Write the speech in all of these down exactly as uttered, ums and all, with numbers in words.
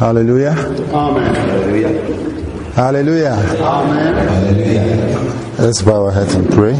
Hallelujah. Amen. Hallelujah. Hallelujah. Amen. Hallelujah. Let's bow our heads and pray.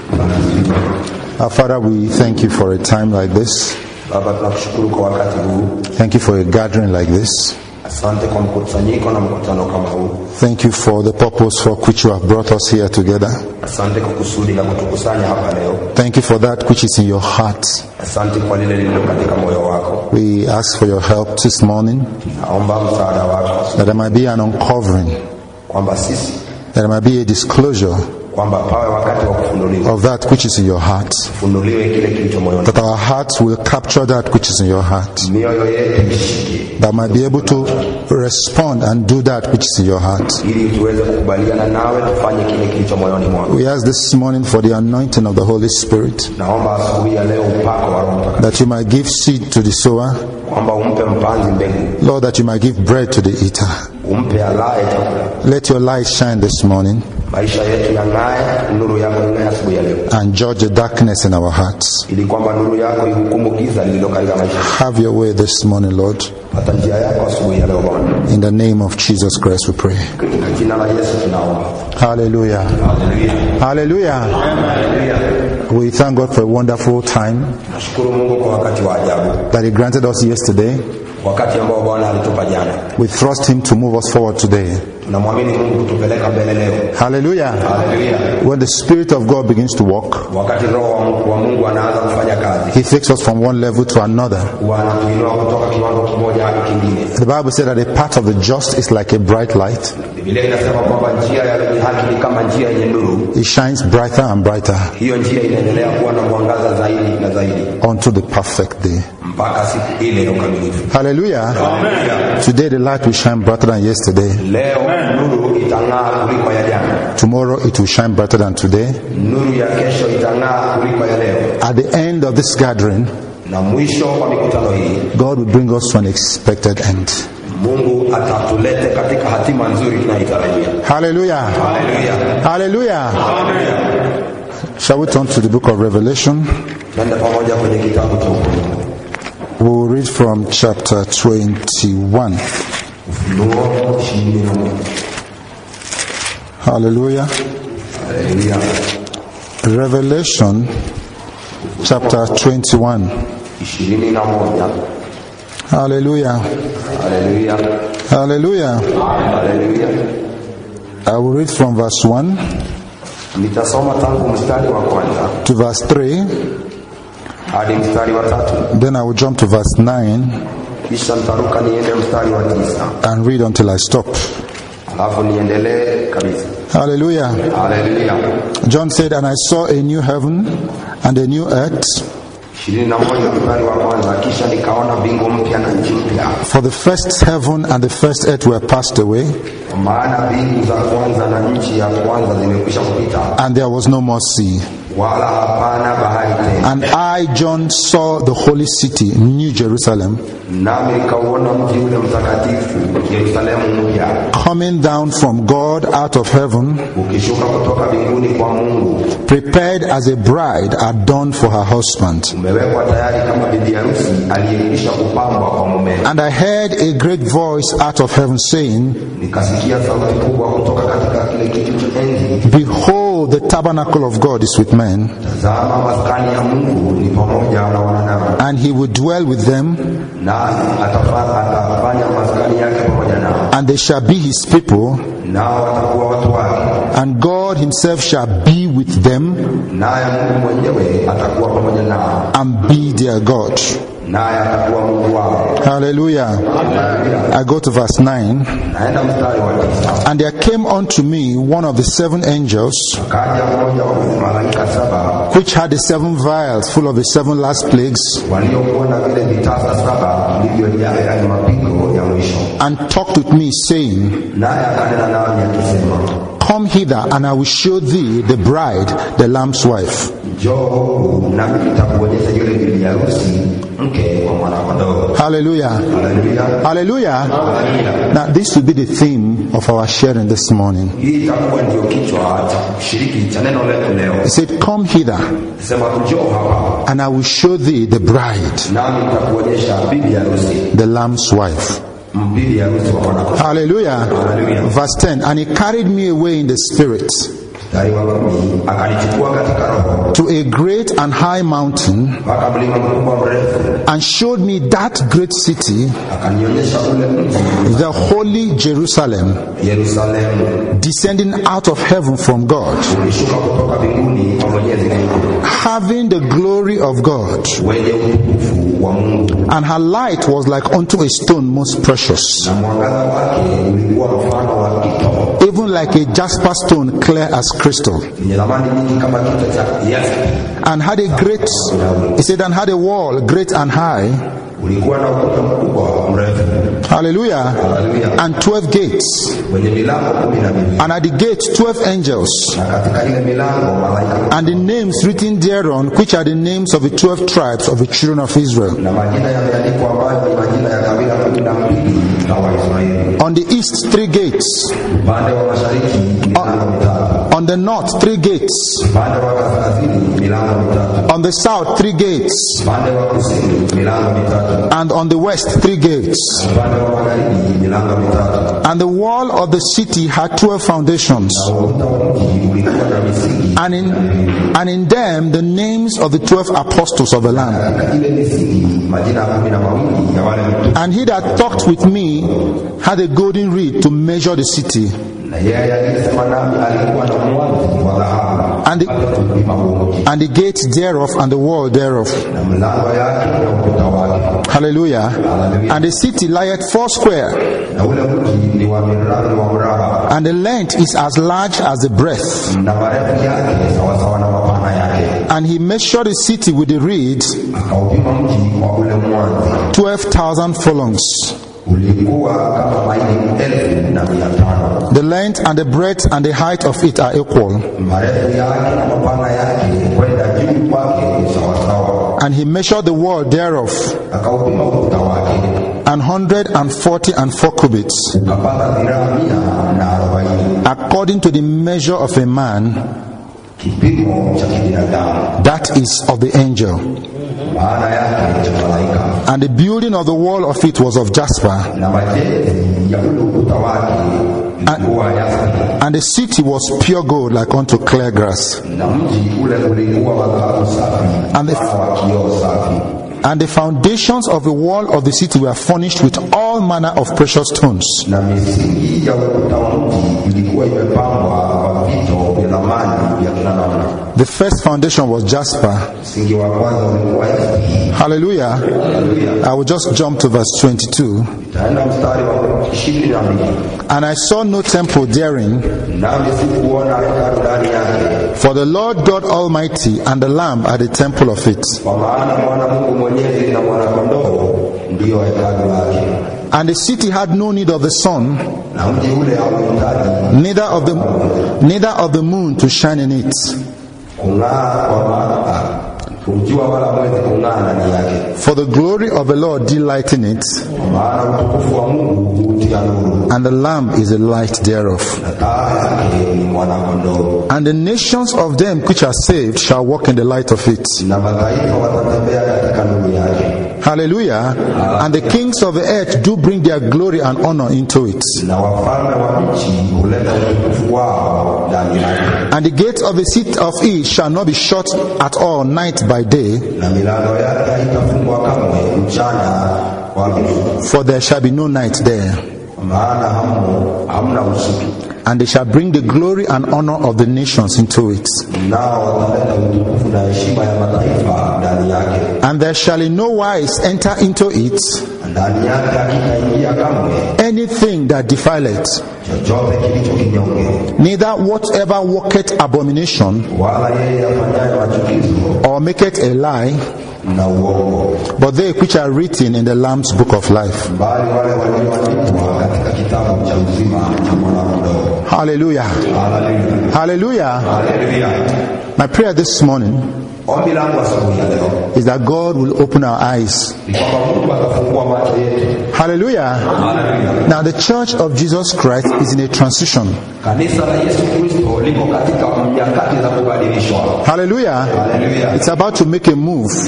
Our Father, we thank you for a time like this. Baba, tunakushukuru kwa wakati huu. Thank you for a gathering like this. Asante kwa mkusanyiko na mkutano kama huu. Thank you for the purpose for which you have brought us here together. Asante kwa kusudi la kutukusanya hapa leo. Thank you for that which is in your heart. Asante kwa lile lililo katika moyo wako. We ask for your help this morning, Naomba msaada wako. that there might be an uncovering, Kwamba sisi, that there might be a disclosure kwamba pawe wakati wa kufunuliwa. of that which is in your heart, Funuliwe kile kilicho moyoni. that our hearts will capture that which is in your heart, Mioyo yetu ishike. that might be able to respond and do that which is in your heart. Ili tuweze kukubaliana nawe tufanye kile kilicho moyoni mwako. We ask this morning for the anointing of the Holy Spirit, Naomba asubuhi ya leo upako wa Roho Mtakatifu. that you might give seed to the sower, Kwamba umpe mpanzi mbegu. Lord, that you might give bread to the eater. Umpe alaye chakula. Let your light shine this morning Maisha yetu yang'ae, nuru yako ing'ae asubuhi ya leo. and judge the darkness in our hearts. Ili kwamba nuru yako ihukumu giza lililo katika maisha. Have your way this morning, Lord. Pata njia yako asubuhi ya leo Bwana. In the name of Jesus Christ we pray. Katika jina la Yesu tunaomba. Hallelujah. Hallelujah. Hallelujah. Hallelujah. We thank God for a wonderful time Nashukuru Mungu kwa wakati wa ajabu. that He granted us yesterday. Wakati ambao Bwana alitupa jana. We trust Him to move us forward today. Tunamwamini Mungu kutupeleka mbele leo. Hallelujah. Hallelujah. When the Spirit of God begins to walk, Wakati Roho wa Mungu, wa Mungu anaanza kufanya kazi. He takes us from one level to another. Wanatuinua kutoka kiwango kimoja hadi kingine. The Bible said that the path of the just is like a bright light. Biblia inasema kwamba njia ya wenye haki ni kama njia yenye nuru. It shines brighter and brighter Hiyo njia inaendelea kuwa na mwangaza zaidi na zaidi unto the perfect day. mpaka siku ile ya ukamilifu. Hallelujah. Amen. Today the light will shine brighter than yesterday. Leo nuru itang'aa kuliko ya jana. Tomorrow it will shine brighter than today. Nuru ya kesho itang'aa kuliko ya leo. At the end of this gathering, Na mwisho wa mikutano hii, God will bring us to an expected end. Mungu atatulete katika hatima nzuri tunayotarajia. Hallelujah. Hallelujah. Hallelujah. Amen. Shall we turn to the book of Revelation? Twende pamoja kwenye kitabu cha Ufunuo. We will read from chapter twenty-one. Ufunuo ishirini na moja. Hallelujah. Hallelujah. Revelation chapter twenty-one. ishirini na moja. Hallelujah. Hallelujah. Hallelujah. Hallelujah. I will read from verse one Nitasoma tangu mstari wa kwanza to verse three. hadi mstari wa tatu. Then I will jump to verse nine Kisha nitaruka niende mstari wa tisa. and read until I stop. Alafu niendelee kabisa. Hallelujah. Hallelujah. John said, "And I saw a new heaven and a new earth, ishirini na moja mstari wa kwanza. Kisha nikaona mbingu mpya na nchi mpya. for the first heaven and the first earth were passed away, Kwa maana mbingu za kwanza na nchi ya kwanza zimekwisha kupita, and there was no more sea. wala hapana bahari tena. And I, John, saw the holy city, New Jerusalem, Nami nikauona mji ule mtakatifu Yerusalemu mpya coming down from God out of heaven, ukishuka kutoka mbinguni kwa Mungu, prepared as a bride adorned for her husband. umewekwa tayari kama bibi harusi aliyekwisha kupambwa kwa mumewe. And I heard a great voice out of heaven saying, Nikasikia sauti kubwa kutoka katika kile kiti cha enzi, Behold, the tabernacle of God is with men, tazama maskani ya Mungu ni pamoja na wanadamu, and he will dwell with them, na atafa- atafanya maskani yake pamoja nao, and they shall be his people, nao watakuwa watu wake, and God himself shall be with them, naye Mungu mwenyewe atakuwa pamoja nao, and be their God. naye atakuwa Mungu wao. Hallelujah. I go to verse nine. Naenda mstari wa tisa. And there came unto me one of the seven angels, Kaja mmoja wa malaika saba which had the seven vials full of the seven last plagues, waliokuwa na vile vitasa saba vilivyojaa yale mapigo ya mwisho, and talked with me, saying, naye akanena nami akisema, Come hither, and I will show thee the bride, the Lamb's wife. njoo huku nami nitakuonyesha yule bibi harusi, mke wa mwana-kondoo. Hallelujah. Hallelujah. Hallelujah. Hallelujah. Now, this will be the theme of our sharing this morning. Hii itakuwa ndio kichwa cha kushiriki cha neno letu leo. He said, Come hither, Sema njoo hapa, and I will show thee the bride, nami nitakuonyesha bibi harusi, the Lamb's wife. mbibi harusi wa mwana kondoo. Hallelujah. Hallelujah. Verse ten, and he carried me away in the spirit Mstari wa kumi, akanichukua katika roho to a great and high mountain mpaka mlima mkubwa mrefu, and showed me that great city, akanionyesha ule mji the holy Jerusalem, Yerusalemu, descending out of heaven from God, ulishuka kutoka mbinguni kwa Mwenyezi Mungu, having the glory of God, wenye utukufu wa Mungu, and her light was like unto a stone most precious, na mwangaza wake ulikuwa mfano wa kito, even like a jasper stone, clear as crystal, yenye thamani nyingi kama kito cha jaspi. and had a great, he said, and had a wall great and high, Ulikuwa na ukuta mkubwa mrefu, hallelujah, haleluya, and twelve gates, wenye milango kumi na miwili, and at the gate twelve angels, na katika ile milango malaika, and the names written thereon, which are the names of the twelve tribes of the children of Israel. na majina yameandikwa ambayo ni majina ya kabila kumi na mbili na Waisraeli. On the east three gates, Upande wa mashariki milango mitatu, on the north three gates, upande wa kaskazini milango mitatu, on the south three gates, upande wa kusini milango mitatu, and on the west three gates. upande wa magharibi milango mitatu. And the wall of the city had twelve foundations, Na ukuta wa mji ulikuwa na misingi, and in and in them the names of the twelve apostles of the Lamb. katika ile misingi majina kumi na mawili ya wale mitume. And he that talked with me had a golden reed to measure the city, Na yeye aliyesema nami alikuwa na mwanzi wa dhahabu, and the, kupima huo mji, and the gate thereof and the wall thereof. na mlango yake na ukuta wake. Hallelujah. And the city lieth foursquare, Na ule mji ni wa miraba wa mraba, and the length is as large as the breadth. na marefu yake sawasawa na mapana yake. And he measured the city with the reed, Akaupima mji kwa ule mwanzi, twelve thousand furlongs. ulikuwa kama maili elfu na mia tano. The length and the breadth and the height of it are equal. Marefu yake na mapana yake kwenda juu kwake ni sawasawa. And he measured the wall thereof, Akaupima ukuta wake, an hundred and forty and four cubits, ukapata dhiraa mia na arobaini, according to the measure of a man, kipimo cha kibinadamu, that is of the angel. maana yake cha malaika. And the building of the wall of it was of jasper, Na majenzi ya ule ukuta wake ilikuwa jaspi, and the city was pure gold like unto clear grass. na mji ule ulikuwa wa dhahabu safi, And the- mfano wa kioo safi. And the foundations of the wall of the city were furnished with all manner of precious stones, Na misingi ya ukuta wa mji ilikuwa imepambwa kwa vito vya thamani vya kila namna. the first foundation was jasper. Msingi wa kwanza ulikuwa jaspi. Hallelujah. I will just jump to verse twenty-two. Taenda mstari wa ishirini na mbili. And I saw no temple therein, Nami sikuona hekalu ndani yake, for the Lord God Almighty and the Lamb are the temple of it. kwa maana Bwana Mungu Mwenyezi na Mwana-Kondoo ndiyo hekalu lake. And the city had no need of the sun, Na mji ule hauhitaji neither of the neither of the moon to shine in it, kung'aa, kwa maana kumjua wala mwezi kung'aa ndani yake, for the glory of the Lord delight in it, kwa maana utukufu wa Mungu hutia nuru, and the Lamb is the light thereof. na taa yake ni Mwana-Kondoo. And the nations of them which are saved shall walk in the light of it. Na mataifa watatembea katika nuru yake, Hallelujah. And the kings of the earth do bring their glory and honor into it. na wafalme wa nchi huleta utukufu wao ndani yake. And the gates of the city of it shall not be shut at all night by day, Na milango yake haitafungwa kamwe mchana wala usiku, for there shall be no night there. maana hamna hamna usiku. And they shall bring the glory and honor of the nations into it. Nao wataleta utukufu na heshima ya mataifa ndani yake, And there shall in no wise enter into it ndani yake hakitaingia kamwe anything that defileth, chochote kilicho kinyonge, neither whatever worketh abomination, wala yeye afanyaye machukizo or maketh a lie, na uongo, but they which are written in the Lamb's book of life. bali wale walioandikwa katika kitabu cha uzima cha Mwana-Kondoo. Hallelujah. Haleluya, Hallelujah. haleluya. My prayer this morning Ombi langu asubuhi ya leo is that God will open our eyes. ni kwamba Mungu atafungua macho yetu. Hallelujah. Haleluya. Now the church of Jesus Christ is in a transition. Kanisa la Yesu Kristo liko katika nyakati za kubadilishwa. Hallelujah. Haleluya. It's about to make a move.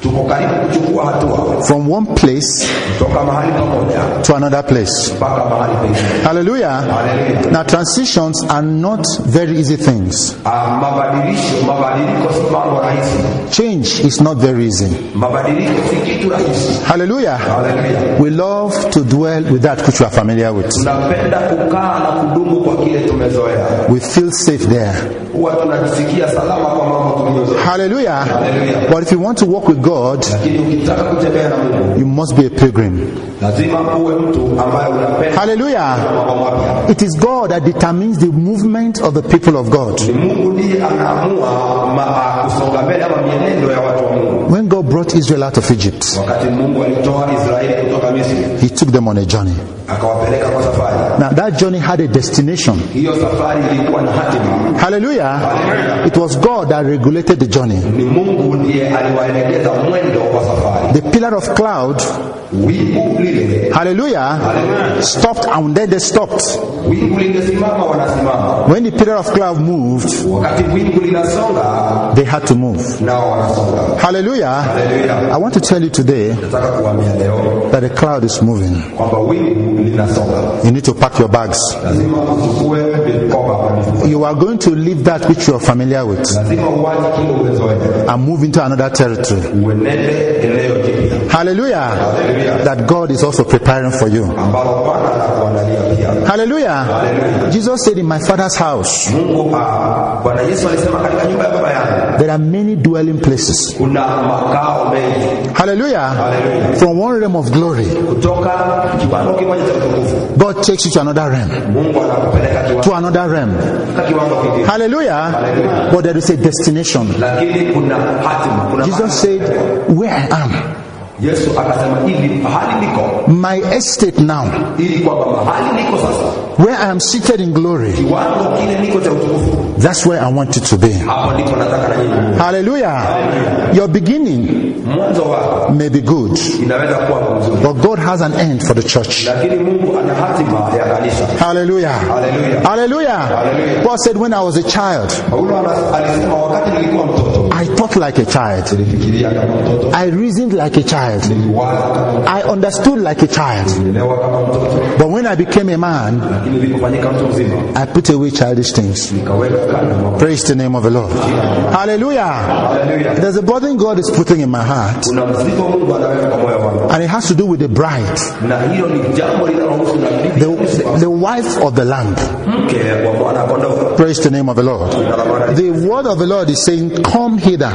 tuko karibu kuchukua hatua from one place kutoka mahali pamoja to another place. mpaka mahali pengine. Hallelujah. Hallelujah. Now transitions are not very easy things. Ah, mabadilisho mabadiliko si mambo rahisi. Change is not very easy. Mabadiliko si kitu rahisi. Hallelujah. Hallelujah. We love to dwell with that which we are familiar with. Tunapenda kukaa na kudumu kwa kile tumezoea. We feel safe there. Huwa tunajisikia salama kwa mambo tuliyozoea. Hallelujah. Hallelujah. But if you want to walk with God, Lakini ukitaka kutembea na Mungu, you must be a pilgrim. lazima uwe mtu ambaye unapenda Hallelujah. mambo mapya. It is God that determines the movement of the people of God. Ni Mungu ndiye anaamua ma- kusonga mbele ama mienendo ya watu wa Mungu. When God brought Israel out of Egypt, Wakati Mungu alitoa Israeli kutoka Misri, He took them on a journey. akawapeleka kwa safari. Now that journey had a destination. Hiyo safari ilikuwa na hatima. Hallelujah. It was God that regulated the journey. Ni Mungu ndiye aliwaelekeza mwendo wa safari. The pillar of cloud, Wingu lile, hallelujah, stopped and then they stopped. wingu lingesimama wanasimama. When the pillar of cloud moved, Wakati wingu linasonga, they had to move. nao wanasonga. Hallelujah. Haleluya. I want to tell you today Nataka kuambia leo that the cloud is moving. kwamba wingu linasonga. You need to pack your bags. Lazima uchukue mikoba kwa mifuko. You are going to leave that which you are familiar with Lazima uache kile umezoea. and move into another territory. Uenende eneo jipya. Hallelujah. Haleluya. That God is also preparing for you. Ambalo Bwana anakuandalia pia. Hallelujah. Jesus said, in my Father's house, Mungu ah, Bwana Yesu alisema katika nyumba ya baba yangu there are many dwelling places. kuna makao mengi. Hallelujah. Hallelujah. From one realm of glory, Kutoka kiwango kimoja cha utukufu, God takes you to another realm. Mungu anakupeleka kiwango To another realm. katika kiwango kingine. Hallelujah. But there is a destination. Lakini kuna hatima, kuna Jesus mahali. said, where I am, Yesu akasema hivi, mahali niko my estate now, ili kwamba mahali niko sasa, where I am seated in glory, kiwango kile niko cha utukufu, that's where I want you to be. hapo ndipo nataka na nyinyi. Hallelujah. Your beginning Mwanzo wako may be good, inaweza kuwa mzuri, but God has an end for the church. lakini Mungu ana hatima ya kanisa. Hallelujah. Hallelujah. Hallelujah. Paul said, when I was a child, Paulo ana- alisema wakati nilikuwa mtoto I thought like a child. nilifikiria kama mtoto, I reasoned like a child. niliwaza kama I understood like a child. nilielewa kama mtoto, But when I became a man, lakini nilipofanyika mtu mzima I put away childish things. nikaweka kando mambo. Praise the name of the Lord. Hallelujah. Hallelujah. There's a burden God is putting in my heart, Kuna mzigo Mungu anaweka kwa moyo wangu, and it has to do with the bride, na hilo ni jambo linalohusu na bibi the, harusi, the wife of the Lamb. mke wa mwana kondoo. Praise the name of the Lord. The word of the Lord is saying, come hither,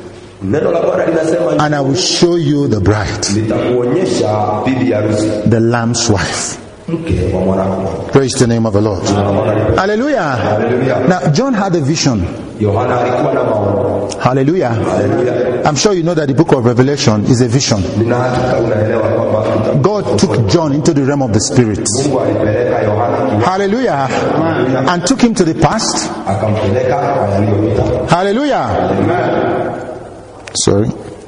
Neno la Bwana linasema and I will show you the bride, nitakuonyesha bibi harusi, the Lamb's wife. mke wa mwana kondoo. Praise the name of the Lord. Hallelujah. Hallelujah. Now, John had a vision. Yohana alikuwa na maono. Hallelujah. Hallelujah. I'm sure you know that the book of Revelation is a vision. Nina hakika unaelewa kwamba God took John into the realm of the spirit. Mungu alipeleka Yohana kiwa- Hallelujah. And took him to the past. akampeleka kwa yaliyopita. Hallelujah. Sorry.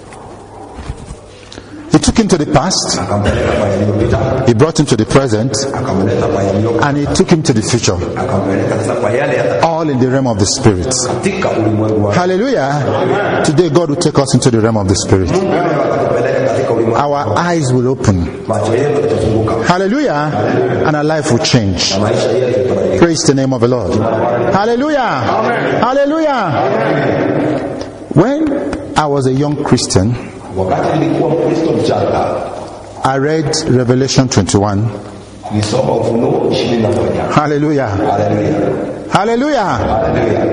He took him to the past. Akampeleka kwa yaliyopita, He brought him to the present. akamleta kwa yaliyopita, And he took him to the future. akampeleka sasa kwa yale yata All in the realm of the spirit. katika ulimwengu wa Hallelujah. Today God will take us into the realm of the spirit. Mungu atakupeleka katika ulimwengu. Our eyes will open. Macho yetu yatafunguka. Hallelujah. And our life will change. Na maisha yetu yatabadilika. Praise the name of the Lord. Hallelujah. Hallelujah. When I was a young Christian, Wakati nilikuwa Mkristo mchanga, I read Revelation twenty-one. nilisoma Ufunuo ishirini na moja. Hallelujah. Haleluya. Hallelujah. Haleluya.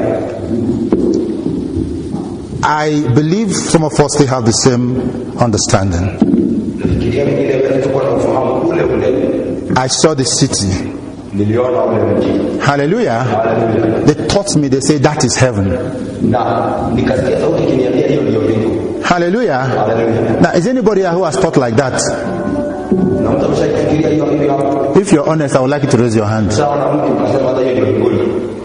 I believe some of us still have the same understanding. Nafikiria wengine wetu tuko na ufahamu ule ule. I saw the city. Niliona ule mji. Hallelujah. Haleluya. They taught me, they say that is heaven. Na nikasikia sauti ikiniambia hiyo ndiyo mbingu. Hallelujah. Haleluya. Now, is anybody here who has thought like that? Na mtu ameshafikiria hiyo hiyo hapo. If you're honest, I would like you to raise your hand. Sawa na mtu ukasema hata hiyo ndio mbinguni.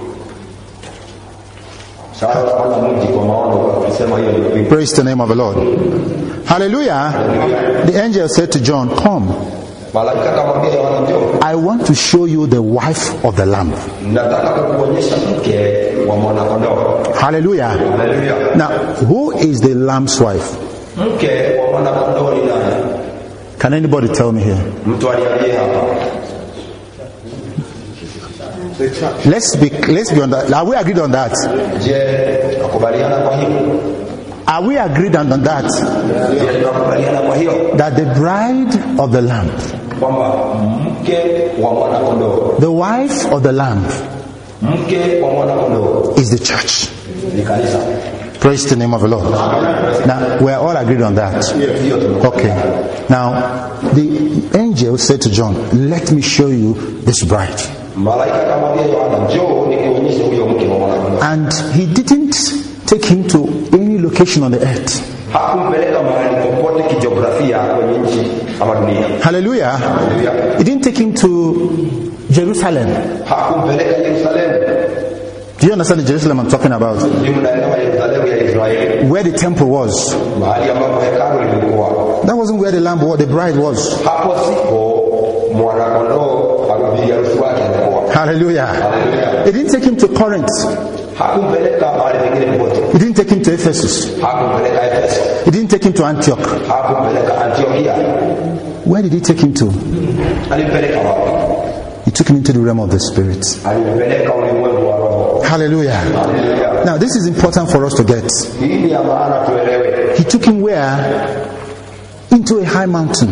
Sawa na mtu kwa maono ukasema hiyo ndio mbinguni. Praise the name of the Lord. Hallelujah. The angel said to John, come, Malaika akamwambia Yohana, njoo. I want to show you the wife of the Lamb. Nataka kukuonyesha mke wa mwana kondoo. Hallelujah. Haleluya. Now, who is the Lamb's wife? Mke wa mwana kondoo ni nani? Can anybody tell me here? Mtu aliambie hapa. Let's be let's be on that. Are we agreed on that? Je, tukubaliana kwa hiyo? Are we agreed on that? Je, tukubaliana kwa hiyo? That the bride of the Lamb, kwamba mke wa mwana kondoo, the wife of the Lamb, mke wa mwana kondoo is the church. Ni kanisa. Praise the name of the Lord. Now, we're all agreed on that. Okay. Now, the angel said to John, let me show you this bride. And he didn't take him to any location on the earth. Hallelujah. He didn't take him to Jerusalem. Do you understand the Jerusalem I'm talking about? Where the temple was. That wasn't where the lamb was, the bride was. Hallelujah. He didn't take him to Corinth. He didn't take him to Ephesus. He didn't take him to Antioch. Where did he take him to? He took him into the realm of the Spirit. Hallelujah. Hallelujah. Now this is important for us to get. He took him where? Into a high mountain.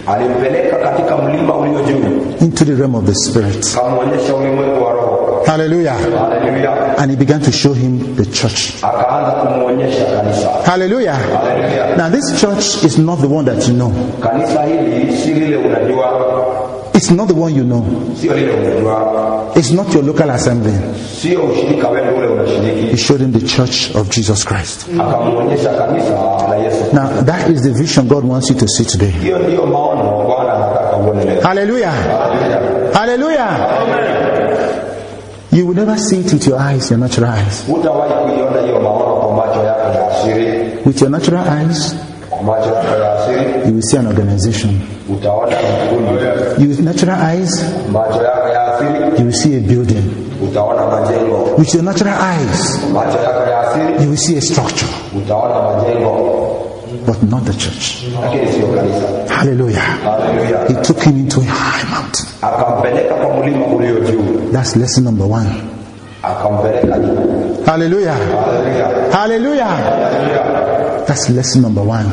Into the realm of the Spirit. Hallelujah. Hallelujah. And he began to show him the church. Hallelujah. Hallelujah. Now this church is not the one that you know. It's not the one you know. It's not your local assembly. He showed him the church of Jesus Christ. Now that is the vision God wants you to see today. Hallelujah. Hallelujah. Hallelujah. You will never see it with your eyes, your natural eyes. With your natural eyes, you will see an organization. With natural eyes, you will see a building. With your natural eyes, you will see a structure. But not the church. Hallelujah. Hallelujah. He took him into a high mountain. That's lesson number one. Hallelujah. Hallelujah. Hallelujah. That's lesson number one.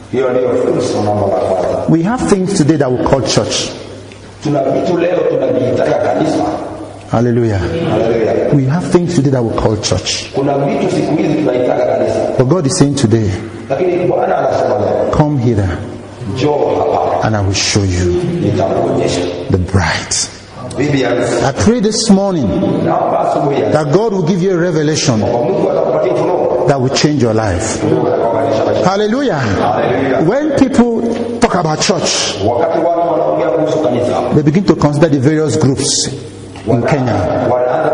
We have things today that we call church. Hallelujah. Hallelujah. We have things today that we call church. But God is saying today, come hither and I will show you the bride. I pray this morning that God will give you a revelation that will change your life. Hallelujah. Hallelujah. When people talk about church, they begin to consider the various groups in Kenya,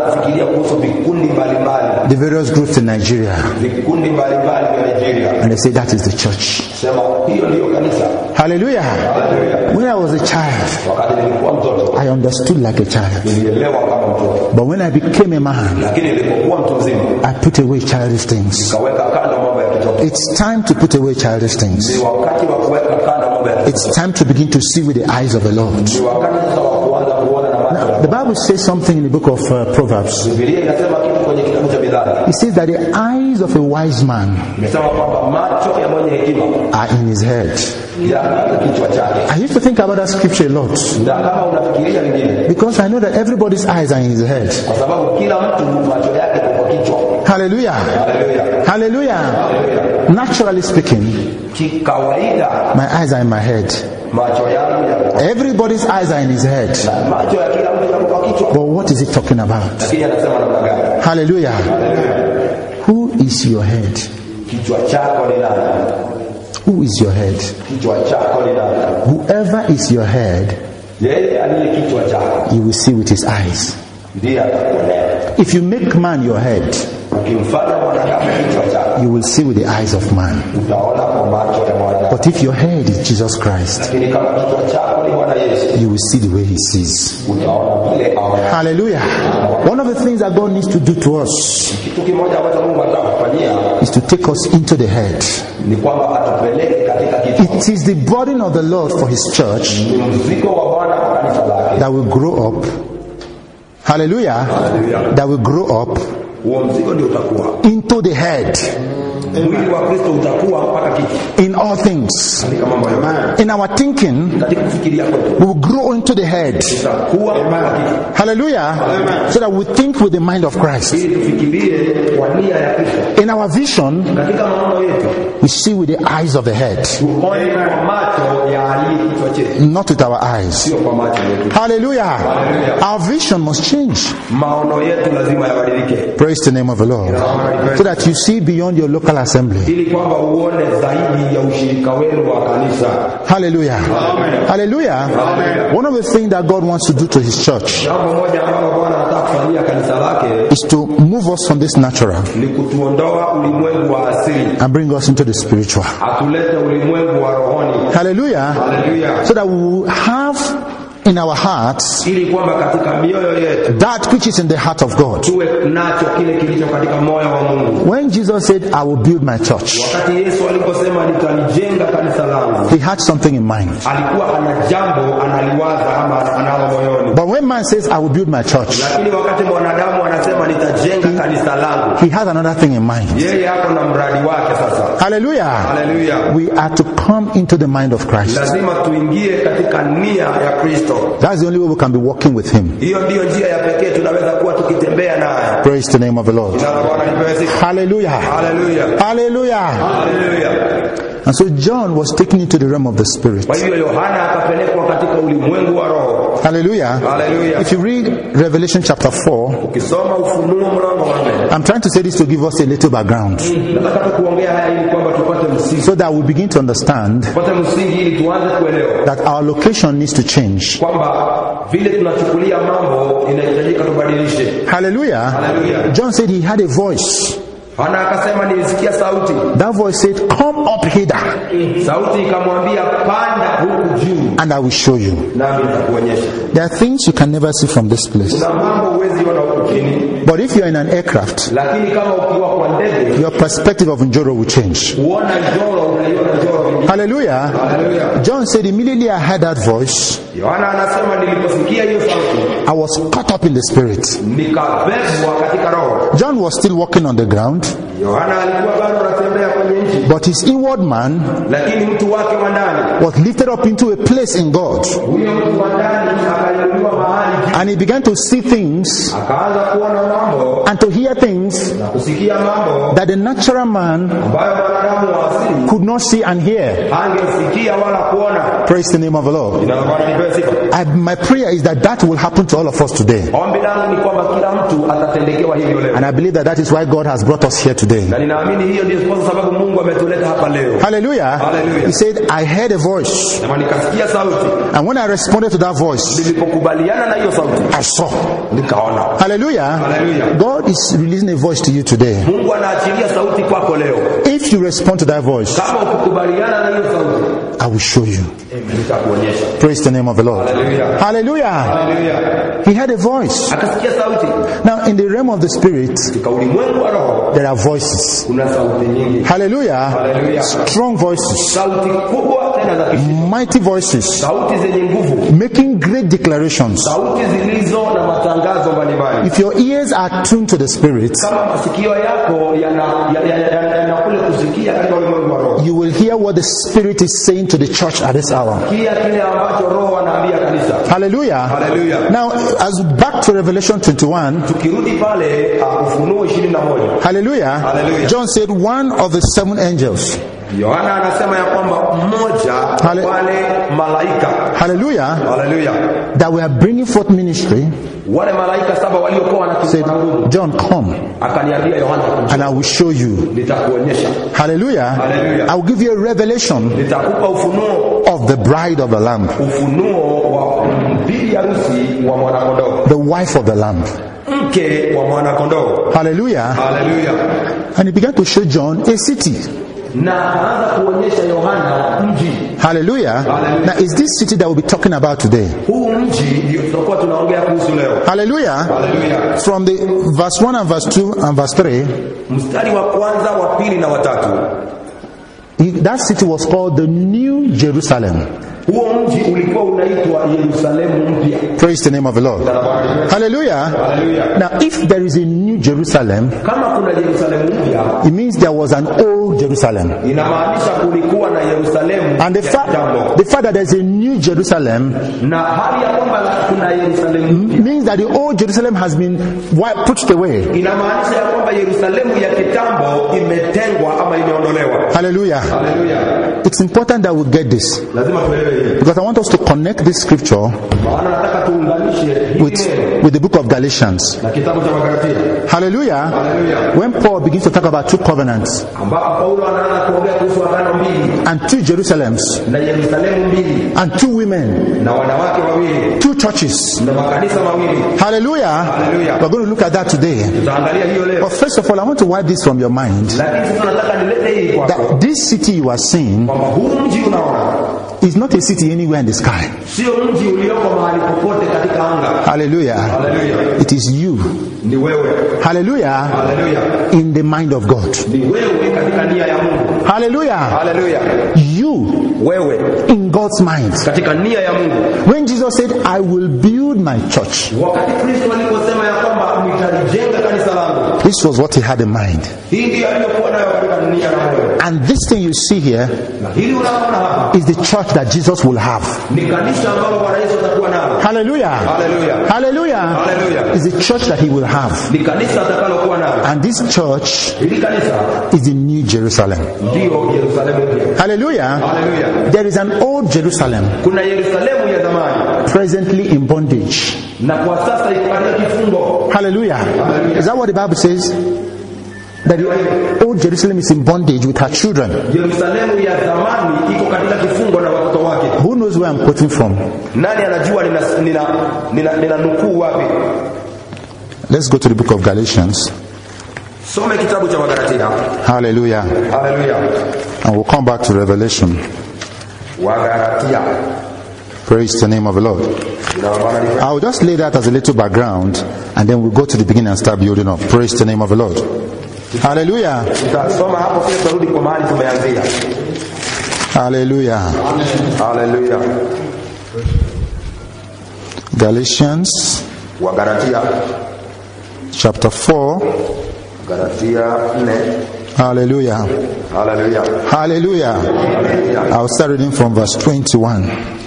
the various groups in Nigeria, and they say that is the church. Hallelujah. Hallelujah. When I was a child, I understood like a child. But when I became a man, I put away childish things. It's time to put away childish things. It's time to begin to see with the eyes of the Lord. Now, the Bible says something in the book of uh, Proverbs. It says that the eyes of a wise man are in his head. I used to think about that scripture a lot, because I know that everybody's eyes are in his head. Hallelujah. Hallelujah. Hallelujah. Naturally speaking, my eyes are in my head. Everybody's eyes are in his head. But what is he talking about? Hallelujah. Who is your head? Who is your head? Whoever is your head, you will see with his eyes. If you make man your head, you will see with the eyes of man. But if your head is Jesus Christ, you will see the way he sees. Hallelujah. One of the things that God needs to do to us is to take us into the head. It is the burden of the Lord for his church that will grow up. Hallelujah. Hallelujah. That will grow up into the head. In all things, in our thinking, we will grow into the head. Hallelujah. So that we think with the mind of Christ. In our vision, we see with the eyes of the head, not with our eyes. Hallelujah. Our vision must change. Praise the name of the Lord. So that you see beyond your local assembly. Hallelujah. Amen. Hallelujah. Amen. One of the things that God wants to do to his church is to move us from this natural and bring us into the spiritual. Hallelujah. Hallelujah. So that we will have in our hearts that which is in the heart of God. When Jesus said, I will build my church, he had something in mind. But when man says, I will build my church, he, he has another thing in mind. Hallelujah. Hallelujah. We are to come into the mind of Christ. That's the only way we can be walking with him. Praise the name of the Lord. Hallelujah. Hallelujah. Hallelujah. Hallelujah. And so John was taken into the realm of the Spirit. Hallelujah. Hallelujah. If you read Revelation chapter four, I'm trying to say this to give us a little background, so that we begin to understand that our location needs to change. Hallelujah. Hallelujah. John said he had a voice. That voice said, come up hither, and I will show you. There are things you can never see from this place. But if you are in an aircraft, your perspective of Njoro will change. Hallelujah. Hallelujah. John said, immediately I heard that voice, I was caught up in the Spirit. John was still walking on the ground, but his inward man was lifted up into a place in God, and he began to see things and to hear things that the natural man could not see and hear. Praise the name of the Lord. I, my prayer is that that will happen to all of us today, and I believe that that is why God has brought us here today. Hallelujah. Hallelujah. He said, I heard a voice, and when I responded to that voice, I saw. Hallelujah. Hallelujah. God is releasing a voice to you today. If you respond to that voice, I will show you. Praise the name of the Lord. Hallelujah. Hallelujah. Hallelujah. He had a voice. Now in the realm of the Spirit, there are voices. Hallelujah. Hallelujah. Strong voices, mighty voices, making great declarations. If your ears are tuned to the Spirit, you will hear what the Spirit is saying to the church at this hour. Hallelujah. Hallelujah. Now, as back to Revelation twenty-one, hallelujah. Hallelujah. John said, one of the seven angels. Hallelujah. Hallelujah. That we are bringing forth ministry. Said, John, come, and I will show you. Hallelujah. Hallelujah. I will give you a revelation of the bride of the Lamb, the wife of the Lamb. mke wa mwana kondoo. Hallelujah. Hallelujah. And he began to show John a city. Na akaanza kuonyesha Yohana mji. Hallelujah. Hallelujah. Now is this city that we'll be talking about today? Huu mji ndio tutakuwa tunaongea kuhusu leo. Hallelujah. Hallelujah. From the verse one and verse two and verse three. Mstari wa kwanza, wa pili na wa tatu. That city was called the New Jerusalem. Huo mji ulikuwa unaitwa Yerusalemu mpya. Praise the name of the Lord. Hallelujah. Hallelujah. Now if there is a New Jerusalem, kama kuna Yerusalemu mpya, it means there was an old Jerusalem. Inamaanisha kulikuwa na Yerusalemu. And the fact the fact that there is a New Jerusalem, na hali ya kwamba kuna Yerusalemu mpya, means that the old Jerusalem has been put away. Inamaanisha ya kwamba Yerusalemu ya kitambo imetengwa ama imeondolewa. Hallelujah. Hallelujah. It's important that we get this. Lazima tuelewe. Because I want us to connect this scripture with, with the book of Galatians. Hallelujah. Hallelujah. When Paul begins to talk about two covenants and two Jerusalems and two women, two churches. Hallelujah. Hallelujah. We're going to look at that today. But first of all, I want to wipe this from your mind. That this city you are seeing is not a city anywhere in the sky. Hallelujah. Hallelujah. It is you. Hallelujah. Hallelujah. In the mind of God. Hallelujah. Hallelujah. You in God's mind. When Jesus said, I will build my church, this was what he had in mind. And this thing you see here is the church that Jesus will have. Hallelujah. Hallelujah. Hallelujah. Hallelujah. Is the church that he will have. And this church is the New Jerusalem. Hallelujah. Hallelujah. There is an old Jerusalem presently in bondage. Hallelujah. Hallelujah. Is that what the Bible says? That the old Jerusalem is in bondage with her children. Who knows where I'm quoting from? Let's go to the book of Galatians. Hallelujah. Hallelujah. And we'll come back to Revelation. Praise the name of the Lord. I'll just lay that as a little background, and then we'll go to the beginning and start building up. Praise the name of the Lord. Hallelujah. Hallelujah. Hallelujah. Galatians chapter four. Hallelujah. Hallelujah. Hallelujah. I'll start reading from verse twenty-one.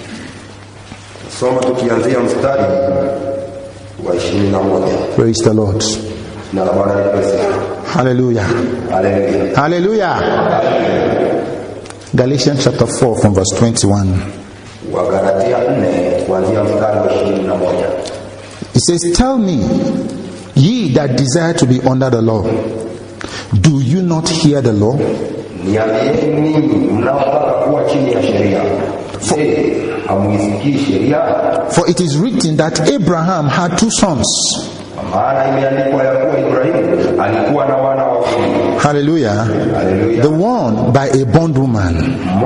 Praise the Lord. Hallelujah. Hallelujah. Hallelujah. Galatians chapter four from verse twenty-one. It says, tell me, ye that desire to be under the law, do you not hear the law? For, for it is written that Abraham had two sons. Hallelujah. The one by a bondwoman,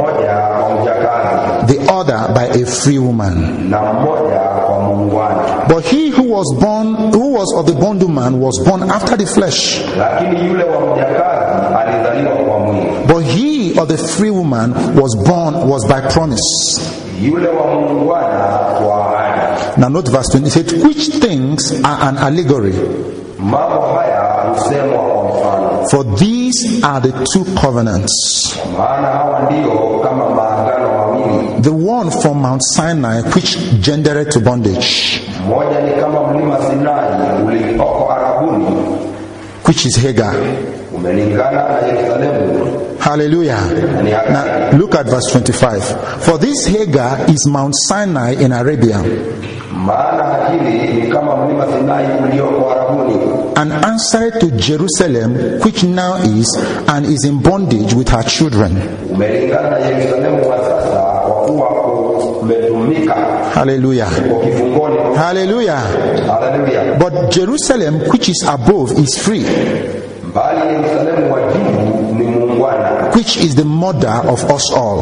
the other by a free woman. But he who was born, who was of the bondwoman, was born after the flesh. But he of the free woman was born was by promise. Now note verse twenty. It said, which things are an allegory? For these are the two covenants. The one from Mount Sinai, which gendereth to bondage, which is Hagar. Hallelujah. Now look at verse twenty-five. For this Hagar is Mount Sinai in Arabia, and answered to Jerusalem, which now is and is in bondage with her children. Hallelujah. Hallelujah. Hallelujah. But Jerusalem, which is above, is free, which is the mother of us all.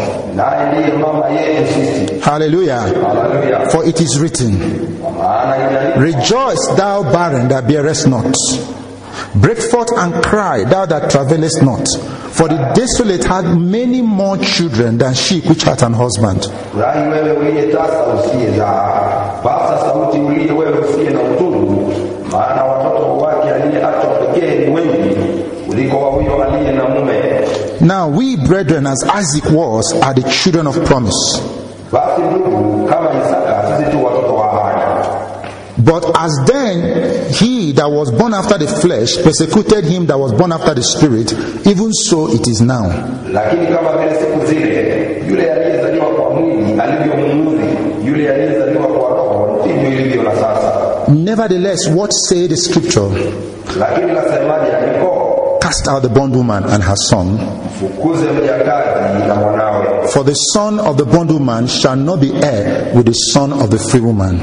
Hallelujah. Hallelujah. For it is written, rejoice, thou barren that bearest not. Break forth and cry, thou that travailest not. For the desolate had many more children than she which hath an husband. Now we, brethren, as Isaac was, are the children of promise. But as then he that was born after the flesh persecuted him that was born after the spirit, even so it is now. Nevertheless, what say the scripture? Cast out the bondwoman and her son. For the son of the bondwoman shall not be heir with the son of the free woman.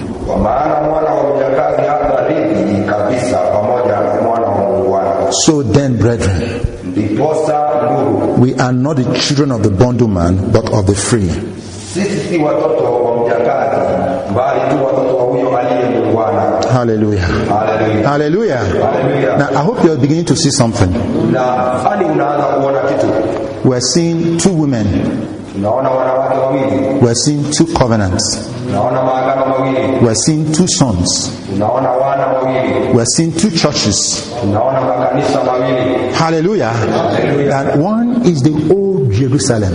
So then, brethren, we are not the children of the bondwoman, but of the free. Hallelujah. Hallelujah. Hallelujah. Hallelujah. Now, I hope you are beginning to see something. We are seeing two women. We are seeing two covenants. We are seeing two sons. We are seeing two churches. Hallelujah. That one is the old Jerusalem,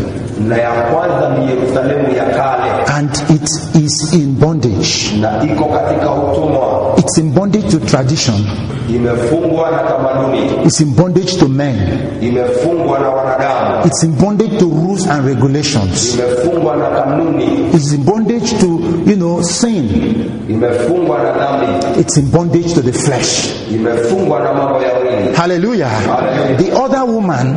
and it is in bondage. It's in bondage to tradition. It's in bondage to men. It's in bondage to rules and regulations. It's in bondage to, you know, sin. It's in bondage to the flesh. Hallelujah. Hallelujah. The other woman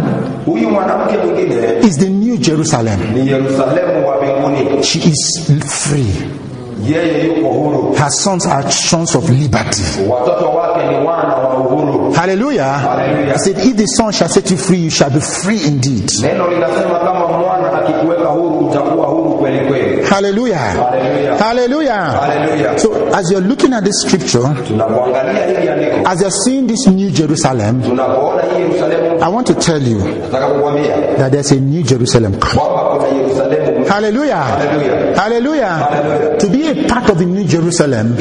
is the new Jerusalem. She is free. Her sons are sons of liberty. Hallelujah. Hallelujah. He said, if the son shall set you free, you shall be free indeed. Hallelujah. Hallelujah. Hallelujah. Hallelujah. So as you're looking at this scripture, as you're seeing this new Jerusalem, I want to tell you that there's a new Jerusalem coming. Hallelujah. Hallelujah. Hallelujah. Hallelujah. To be a part of the new Jerusalem,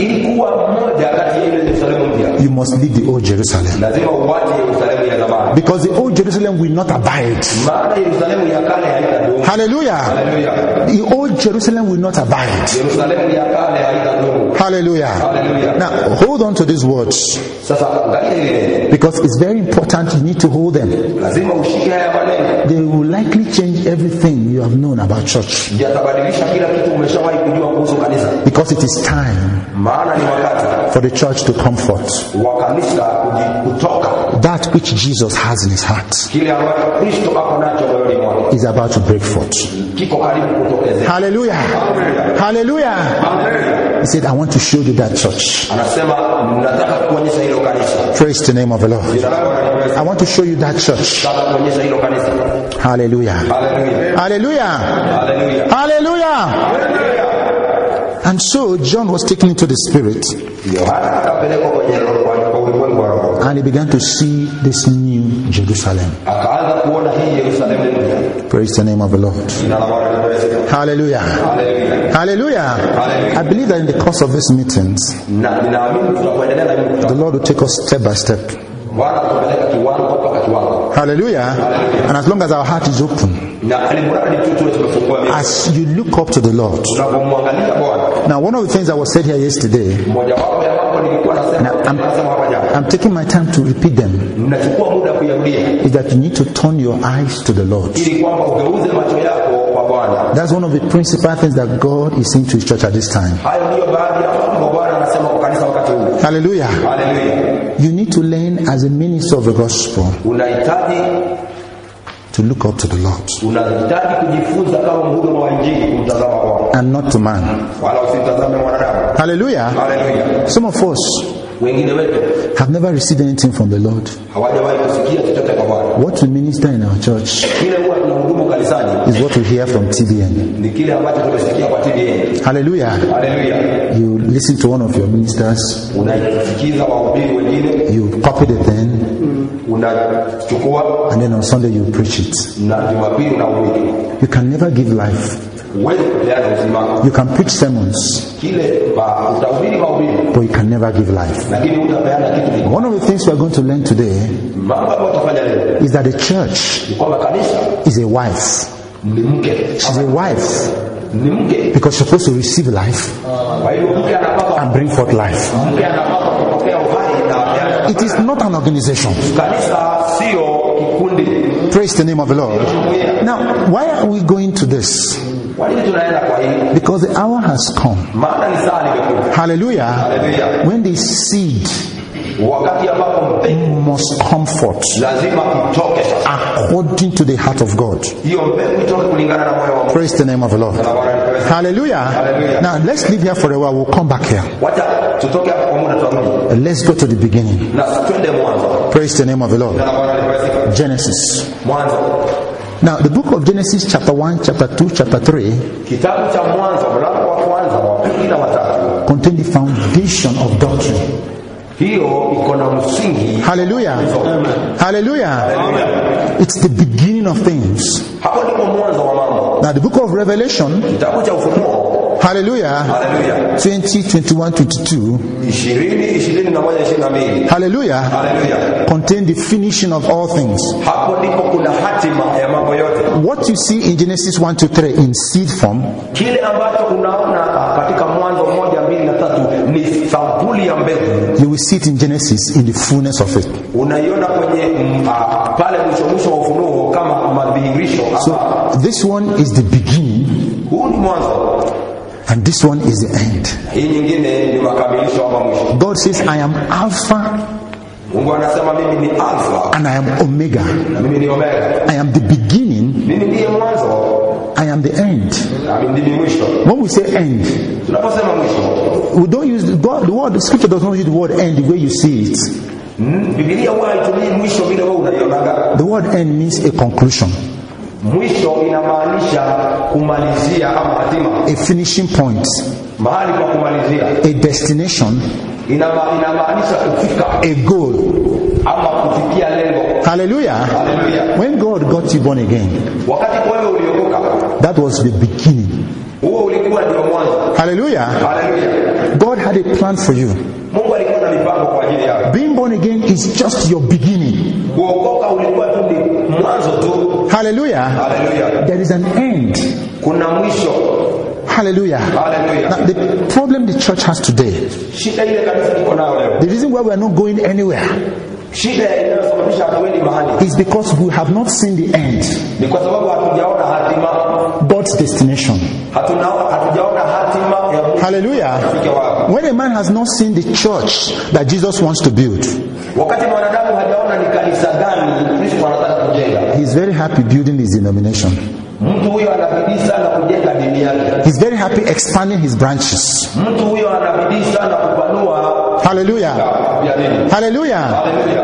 you must leave the old Jerusalem. Because the old Jerusalem will not abide. Hallelujah. Hallelujah. The old Jerusalem will not abide. Hallelujah. Hallelujah. Now hold on to these words, because it's very important. You need to hold them. They will likely change everything you have known about church, because it is time for the church to comfort that which Jesus has in his heart is about to break forth. Hallelujah. Hallelujah. He said, I want to show you that church. Praise the name of the Lord. I want to show you that church. Hallelujah. Hallelujah. Hallelujah. And so John was taken into the spirit, and he began to see this new Jerusalem. Praise the name of the Lord. Hallelujah. Hallelujah. Hallelujah. I believe that in the course of these meetings, the Lord will take us step by step. Hallelujah. And as long as our heart is open, as you look up to the Lord. Now, one of the things that was said here yesterday, I'm, I'm taking my time to repeat them, is that you need to turn your eyes to the Lord. That's one of the principal things that God is saying to his church at this time. Hallelujah. Hallelujah. You need to learn as a minister of the gospel to to look up to the Lord unahitaji kujifunza kama mhudumu wa injili kumtazama Bwana and not to man. wala usitazame mwanadamu. Hallelujah. Hallelujah. Some of us Wengine wetu have never received anything from the Lord. hawajawahi kusikia chochote kwa Bwana. What we minister in our church Kile huwa tunahudumu kanisani is what we hear from T B N. ni kile ambacho tumesikia kwa T B N. Hallelujah. Hallelujah. You listen to one of your ministers, Unasikiza wahubiri wengine, you copy the thing, unachukua and then on Sunday you preach it. na Jumapili unahubiri. You can never give life. Huwezi kupeana uzima. You can preach sermons, Kile ba utahubiri mahubiri, but you can never give life. lakini utapeana kitu kingine. One of the things we are going to learn today Mambo ambayo tutafanya leo is that the church ni kwamba kanisa is a wife. ni mke. She's a wife Ni mke. because she's supposed to receive life Kwa hiyo mke anapaswa and bring forth life. mke anapaswa kupokea uhai na It is not an organization. kanisa sio kikundi. Praise the name of the Lord. Now, why are we going to this? Kwa nini tunaenda kwa hili? Because the hour has come. Maana ni saa limekuja. Hallelujah. Hallelujah. When the seed Wakati ambapo mbegu must come forth lazima itoke sasa. according to the heart of God. Hiyo mbegu itoke kulingana na moyo wa Mungu. Praise the name of the Lord. Hallelujah. Hallelujah. Now, let's leave here for a while. We'll come back here. Wacha tutoke hapo kwa muda tuamini. And let's go to the beginning. Na twende mwanzo. Praise the name of the Lord. Na Bwana alibariki. Genesis. Mwanzo. Now, the book of Genesis, chapter one, chapter two, chapter three, Kitabu cha Mwanzo mlango wa kwanza wa pili na wa tatu. contain the foundation of doctrine. Hiyo iko na msingi. Hallelujah. Hallelujah. Hallelujah. It's the beginning of things. Hapo ndipo mwanzo wa mambo. Now, the book of Revelation, Kitabu cha Ufunuo. hallelujah, Hallelujah. twenty, twenty-one, twenty-two, ishirini, ishirini na moja, ishirini na mbili. hallelujah, Hallelujah. contain the finishing of all things. Hapo ndipo kuna hatima ya mambo yote. What you see in Genesis one to three in seed form Kile ambacho unaona katika Mwanzo moja, mbili na tatu ni sampuli ya mbegu. you will see it in Genesis in the fullness of it. Unaiona kwenye mm, uh, pale mwisho mwisho wa Ufunuo kama madhihirisho. So this one is the beginning Huu ni mwanzo, and this one is the end. hii nyingine ni makamilisho ama mwisho. God says, I am Alpha Mungu anasema mimi ni Alfa and I am Omega. na mimi ni Omega. I am the beginning, Mimi ndiye mwanzo I am the end. na mimi ndiye mwisho. When we say end, Tunaposema mwisho, we don't use God, the word, the scripture does not use the word end the way you see it. mm, Biblia huwa haitumii mwisho vile wewe unaionaga. The word end means a conclusion, Mwisho inamaanisha kumalizia ama hatima, a finishing point, mahali pa kumalizia. a destination, Inama, inamaanisha kufika a goal. ama kufikia lengo. Hallelujah. Hallelujah. When God got you born again, Wakati wewe uliokoka, that was the beginning. huo ulikuwa ndio mwanzo. Hallelujah. Hallelujah. God had a plan for you. Mungu alikuwa na mipango kwa ajili yako. Being born again is just your beginning. Kuokoka ulikuwa tu ni mwanzo tu. Hallelujah. Hallelujah. There is an end. Kuna mwisho. Hallelujah. Hallelujah. Now, the problem the church has today, Shida ile kanisa liko nayo leo, the reason why we are not going anywhere, shida inayosababisha hatuendi mahali is because we have not seen the end, ni kwa sababu hatujaona hatima, God's destination. hatuna hatujaona hatima ya Mungu. Hallelujah. Afike wapi? When a man has not seen the church that Jesus wants to build, Wakati mwanadamu hajaona ni kanisa gani Kristo anataka kujenga, he is very happy building his denomination. mtu huyo anabidii sana kujenga dini yake. He's very happy expanding his branches. Mtu huyo anabidii sana kupanua Hallelujah. ya dini. Hallelujah. Hallelujah.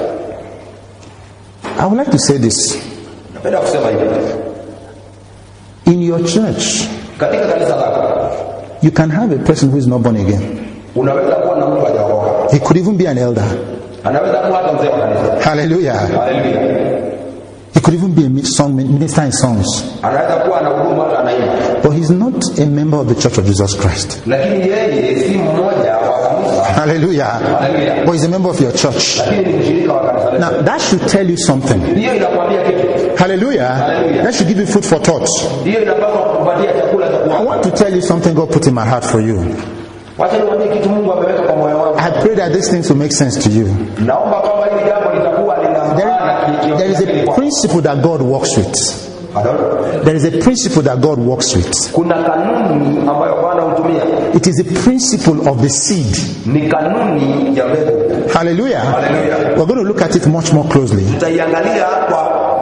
I would like to say this. Napenda kusema hivi. In your church, Katika kanisa lako you can have a person who is not born again. unaweza kuwa na mtu hajaokoka. He could even be an elder. Anaweza kuwa hata mzee wa kanisa. Hallelujah. Hallelujah. He could even be a song minister in songs. Anaweza kuwa na huduma hata anaimba. But he's not a member of the Church of Jesus Christ. Lakini yeye si mmoja wa kanisa. Hallelujah. Hallelujah. But he's a member of your church. Lakini ni mshirika wa kanisa letu. Now, that should tell you something. Hiyo inakwambia kitu. Hallelujah. Hallelujah. That should give you food for thought. Hiyo inapaswa kukupatia chakula cha I kuona. want to tell you something God put in my heart for you. Wacha niwaambie kitu Mungu ameweka kwa moyo wangu. I pray that these things will make sense to you. Naomba kwamba hili jambo litakuwa lina maana. There is a principle that God works with. There is a principle that God works with. Kuna kanuni ambayo Bwana hutumia. It is a principle of the seed. Ni kanuni ya mbegu. Hallelujah. Hallelujah. We're going to look at it much more closely. Tutaiangalia kwa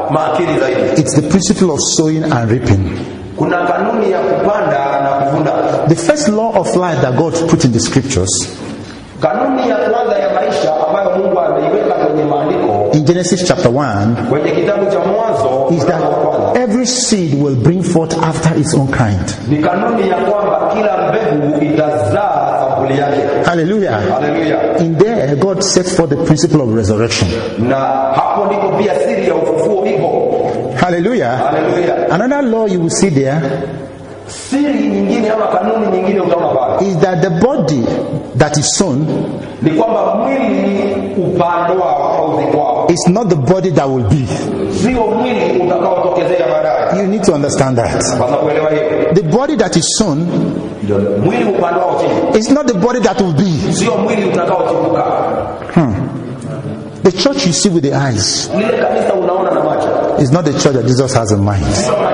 maakili zaidi. It's the principle of sowing and reaping. Kuna kanuni ya kupanda na kuvuna. The first law of life that God put in the scriptures, kanuni ya kwanza ya maisha ambayo Mungu ameiweka kwenye maandiko, in Genesis chapter one, kwenye kitabu cha Mwanzo, is that every seed will bring forth after its own kind. Ni kanuni ya kwamba kila mbegu itazaa sampuli yake. Hallelujah. Hallelujah. In there God set forth the principle of resurrection. Na hapo ndipo pia siri ya ufufuo ipo. Hallelujah. Hallelujah. Another law you will see there, siri nyingine ama kanuni nyingine utaona pale, is that the body that is sown, ni kwamba mwili upandwa au uzikwao, is not the body that will be. sio mwili utakaotokezea baadaye. You need to understand that. Basi kuelewa hiyo. The body that is sown, mwili upandwa chini, is not the body that will be. sio mwili utakaochipuka. Hmm. The church you see with the eyes, Lile kanisa unaona na macho, is not the church that Jesus has in mind.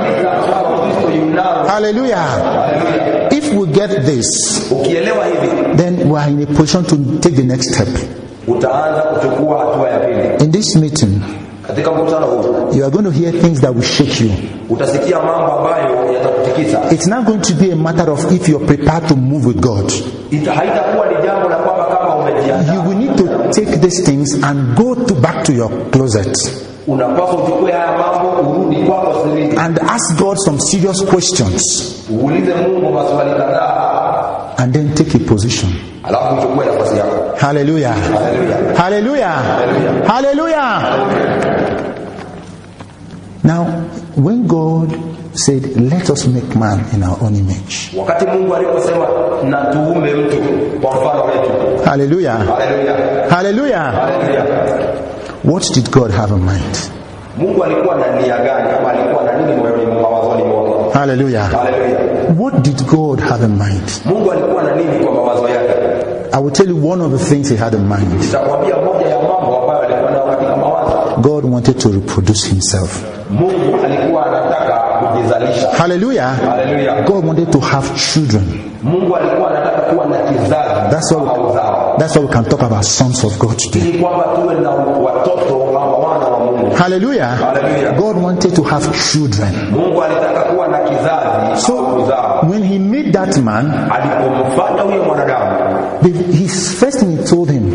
Hallelujah. Hallelujah. If we get this, ukielewa hivi, then we are in a position to take the next step. Utaanza kuchukua hatua ya pili. In this meeting, katika mkutano huu, you are going to hear things that will shake you. Utasikia mambo ambayo yatakutikisa. It's not going to be a matter of if you're prepared to move with God. Haitakuwa ni jambo la kwamba kama umejiandaa. You will need to take these things and go to back to your closet. Unapaswa uchukue haya mambo urudi kwako siri. And ask God some serious questions. Uulize Mungu maswali kadhaa. And then take a position. Alafu uchukue nafasi yako. Hallelujah. Hallelujah. Hallelujah. Hallelujah. Hallelujah. Now, when God said, let us make man in our own image. Wakati Mungu aliposema na tuume mtu kwa mfano wetu. Hallelujah. Hallelujah. Hallelujah. Hallelujah. What did God have in mind? Mungu alikuwa na nia gani ama alikuwa na nini moyoni mwa mawazoni mwake? Hallelujah. Hallelujah. What did God have in mind? Mungu alikuwa na nini kwa mawazo yake? I will tell you one of the things he had in mind. Nitakwambia moja ya mambo ambayo alikuwa nayo katika mawazo. God wanted to reproduce himself. Mungu alikuwa anataka kujizalisha. Hallelujah. Hallelujah. God wanted to have children. Mungu alikuwa anataka kuwa na kizazi. That's why we, that's why we can talk about sons of God today. Ili kwamba tuwe na watoto ama wana wa Mungu. Hallelujah. Hallelujah. God wanted to have children. Mungu alitaka kuwa na kizazi. So when he made that man, alipomfanya huyo mwanadamu, his first thing he told him,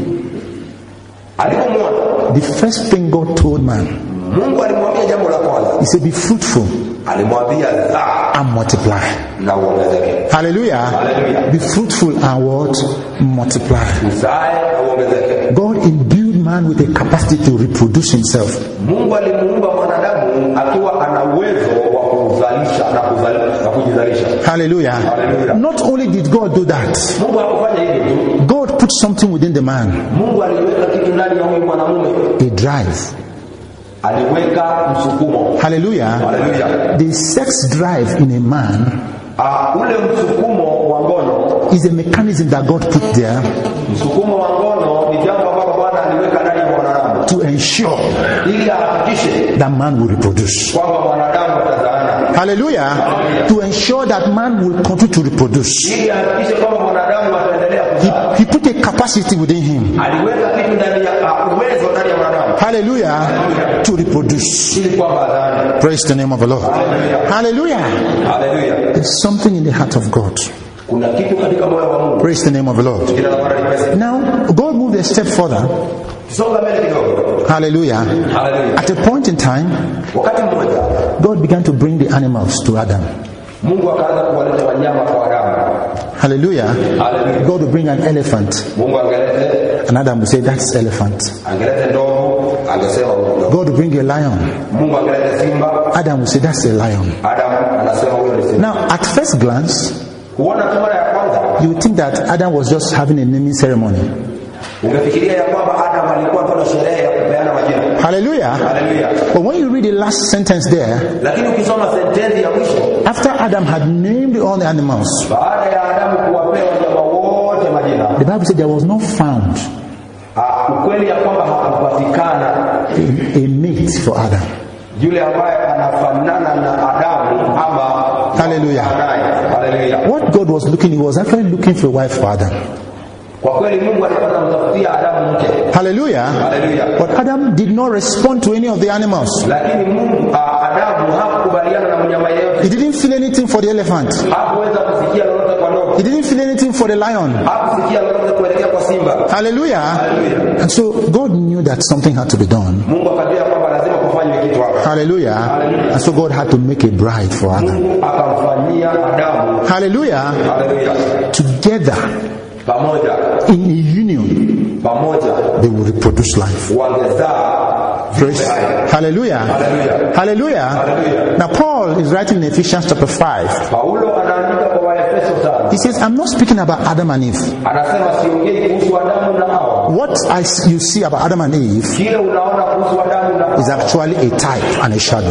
alipomwona, the first thing God told man, Mungu alimwambia jambo la kwanza. He said, be fruitful. Alimwambia zaa and multiply. Na uongezeke. Hallelujah. Hallelujah. Be fruitful and what? Multiply. Uzae na uongezeke. God imbued man with a capacity to reproduce himself. Mungu alimuumba mwanadamu akiwa ana uwezo wa kuzalisha na kuzalisha na kujizalisha. Hallelujah. Hallelujah. Not only did God do that, Mungu hakufanya hivyo tu. God put something within the man. Mungu aliweka kitu ndani ya huyu mwanamume. A drive. Aliweka msukumo. Hallelujah. Hallelujah. The sex drive in a man, uh, ule msukumo wa ngono, is a mechanism that God put there. Msukumo wa ngono ni jambo ambalo Bwana aliweka ndani ya mwanadamu to ensure ili ahakikishe that man will reproduce. Kwamba mwanadamu atazaana. Hallelujah. Hallelujah. To ensure that man will continue to reproduce. Ili ahakikishe kwamba mwanadamu ataendelea kuzaa. He, he put a capacity within him. Aliweka kitu ndani ya uwezo ndani ya mwanadamu. Hallelujah. Hallelujah. To reproduce. Ili kwamba azaane. Praise the name of the Lord. Hallelujah. Hallelujah. Hallelujah. There's something in the heart of God. Kuna kitu katika moyo wa Mungu. Praise the name of the Lord. Now, God moved a step further. Hallelujah. Hallelujah. At a point in time, God began to bring the animals to Adam. Hallelujah. Hallelujah. God will bring an elephant. And Adam will say, that's elephant. God will bring a lion. Adam will say, that's a lion. Now, at first glance, you would think that Adam was just having a naming ceremony. Hallelujah. Hallelujah. But when you read the last sentence there, after Adam had named all the animals, the Bible said there was not found a, a mate for Adam. Hallelujah. Hallelujah. What God was looking, he was actually looking for a wife for Adam. Hallelujah. Hallelujah. But Adam did not respond to any of the animals. He didn't feel anything for the elephant. He didn't feel anything for the lion. Hallelujah. Hallelujah. And so God knew that something had to be done. Hallelujah. Hallelujah. And so God had to make a bride for Adam. Hallelujah. Hallelujah. Together, in a union, they will reproduce life. Praise. Hallelujah. Hallelujah. Hallelujah. Hallelujah. Now Paul is writing in Ephesians chapter five. He says, I'm not speaking about Adam and Eve. What I, you see about Adam and Eve is actually a type and a shadow.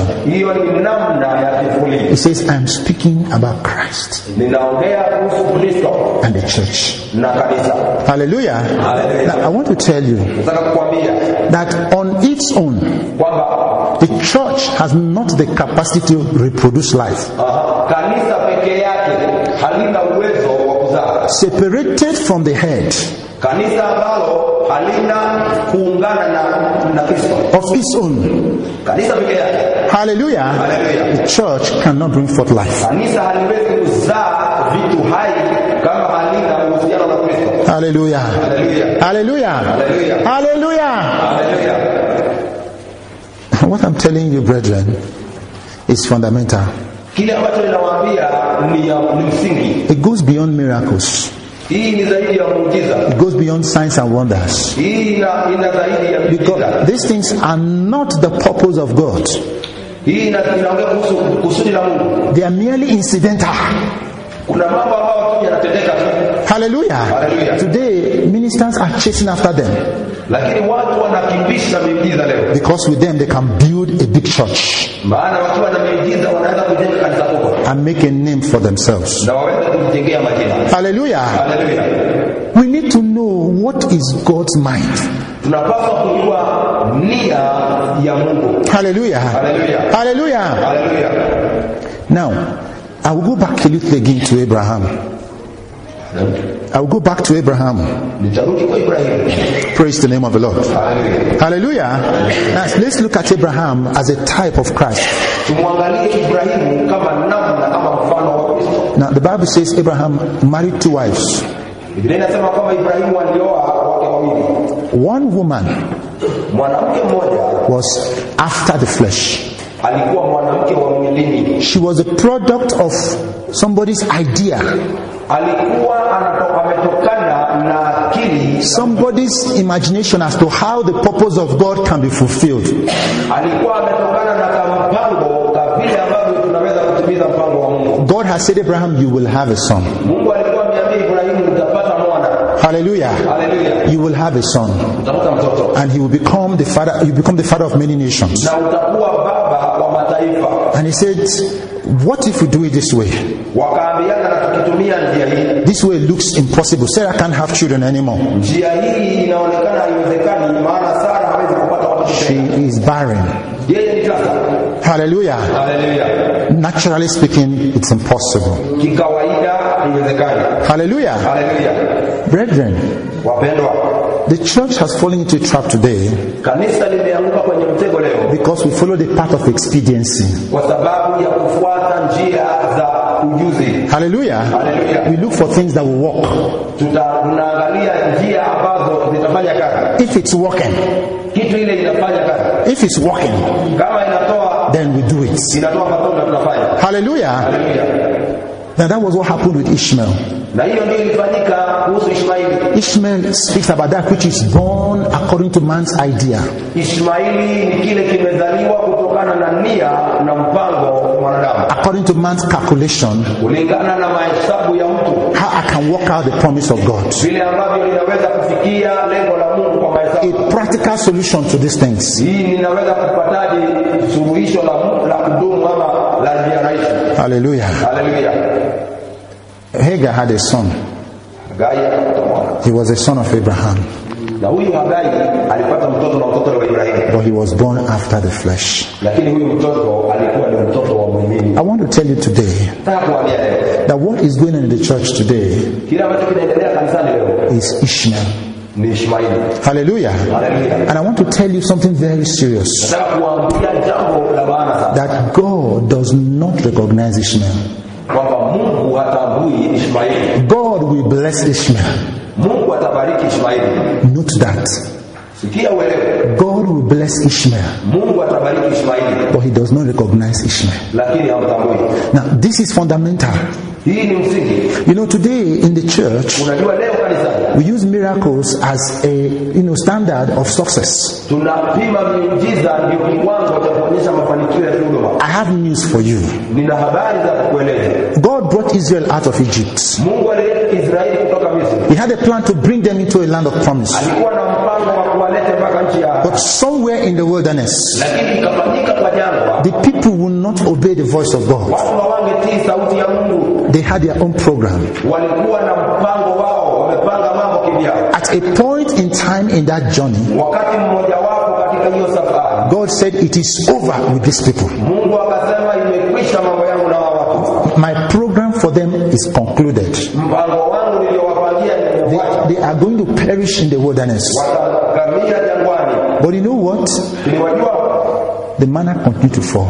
He says, I'm speaking about Christ and the church. Hallelujah. Hallelujah. Now, I want to tell you that on its own, the church has not the capacity to reproduce life. Separated from the head of its own. Hallelujah. Hallelujah. The church cannot bring forth life. Hallelujah. Hallelujah. Hallelujah. Hallelujah. Hallelujah. What I'm telling you, brethren, is fundamental. It goes beyond miracles. It goes beyond signs and wonders. Because these things are not the purpose of God. They are merely incidental. Hallelujah. Hallelujah. Today, ministers are chasing after them. Because with them they can build a big church and make a name for themselves. Hallelujah. Hallelujah. We need to know what is God's mind. Hallelujah. Hallelujah. Hallelujah. Hallelujah. Now, I will go back a little again to Abraham. I will go back to Abraham. Praise the name of the Lord. Hallelujah. Hallelujah. Now, let's look at Abraham as a type of Christ. Now, the Bible says Abraham married two wives. One woman was after the flesh. She was a product of somebody's idea, somebody's imagination as to how the purpose of God can be fulfilled. God has said, Abraham, you will have a son. Hallelujah. Hallelujah. You will have a son, and he will become the father. You become the father of many nations. And he said, what if we do it this way? This way looks impossible. Sarah can't have children anymore. She is barren. Hallelujah. Hallelujah. Naturally speaking, it's impossible. Hallelujah. Hallelujah. Brethren, the church has fallen into a trap today because we follow the path of expediency. Hallelujah. Hallelujah. We look for things that will work. If it's working, if it's working, then we do it. Hallelujah. Hallelujah. Now that was what happened with Ishmael. Ishmael speaks about that which is born according to man's idea. According to man's calculation, how I can work out the promise of God. A practical solution to these things. Hallelujah. Hallelujah. Hagar had a son. He was a son of Abraham. But he was born after the flesh. nini? I want to tell you today Nataka kuambia leo that what is going on in the church today kile ambacho kinaendelea kanisani leo is Ishmael. ni Ishmaeli. Hallelujah. Hallelujah. And I want to tell you something very serious. Nataka kuambia jambo la maana sana. That God does not recognize Ishmael. Kwamba Mungu hatambui Ishmaeli. God will bless Ishmael. Mungu atabariki Ishmaeli. Note that. Sikia uelewe. God will bless Ishmael. Mungu atabariki Ishmaeli. But he does not recognize Ishmael. Lakini hamtambui. Now this is fundamental. Hii ni msingi. You know, today in the church, Unajua leo kanisani we use miracles as a you know standard of success. tunapima miujiza ndio kiwango cha kuonyesha mafanikio ya huduma. I have news for you. Nina habari za kukueleza. God brought Israel out of Egypt. Mungu alileta Israeli kutoka Misri. He had a plan to bring them into a land of promise. Alikuwa na mpango wa kuwaleta mpaka nchi ya But somewhere in the wilderness, lakini ikafanyika kwa jangwa. the people will not obey the voice of God. Watu hawangetii sauti ya Mungu. They had their own program. Walikuwa na mpango wao, wamepanga mambo kivyao. At a point in time in that journey, Wakati mmoja wapo katika hiyo safari, God said, "It is over with these people. Mungu akasema imekwisha mambo yangu na wao watu. My program for them is concluded. Mpango wangu niliowapangia They, nimewacha. they are going to perish in the wilderness." Watagamia jangwani. But you know what? Niwajua The manna continued to fall.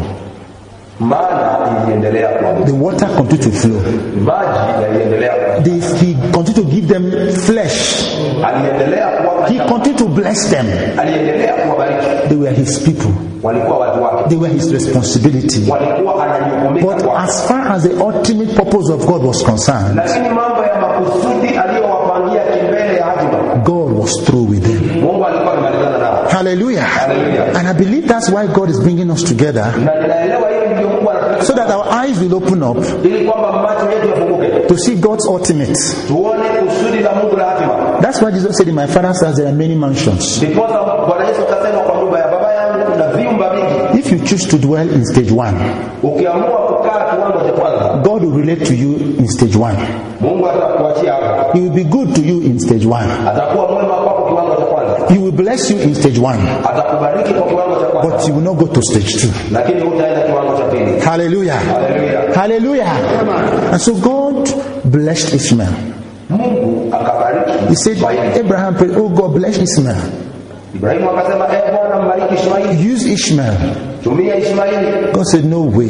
maana iliendelea kwa The water continued to flow. maji yaliendelea kwa They, he continued to give them flesh. aliendelea kuwapa He continued to bless them. aliendelea kuwabariki. They were his people. Walikuwa watu wake. They were his responsibility. Walikuwa anajukumika But kwa. as far as the ultimate purpose of God was concerned, Lakini mambo ya makusudi aliyowapangia kimbele ya hatima, God was through with them. Mungu alikuwa amemalizana nao. Hallelujah. Hallelujah. And I believe that's why God is bringing us together, Na ninaelewa hili ndio Mungu anataka so that our eyes will open up ili kwamba macho yetu yafunguke. to see God's ultimate. Tuone kusudi la Mungu la hatima. That's why Jesus said, "In my Father's house there are many mansions." Ndipo Bwana Yesu akasema kwa nyumba ya baba yangu kuna vyumba vingi. If you choose to dwell in stage one, Ukiamua kukaa kiwango cha kwanza, God will relate to you in stage one. Mungu atakuachia hapo. He will be good to you in stage one. Atakuwa mwema kwako kiwango cha kwanza. He will bless you in stage one. Atakubariki kwa kiwango cha kwanza. But you will not go to stage two. Lakini hutaenda kiwango cha pili. Hallelujah. Hallelujah. Hallelujah. And so God blessed Ishmael. Mungu akabariki. He said, Abraham prayed, "Oh God, bless Ishmael. Ibrahimu akasema, "Eh Bwana, mbariki Ishmaeli." Use Ishmael." Tumia Ishmaeli. God said, "No way."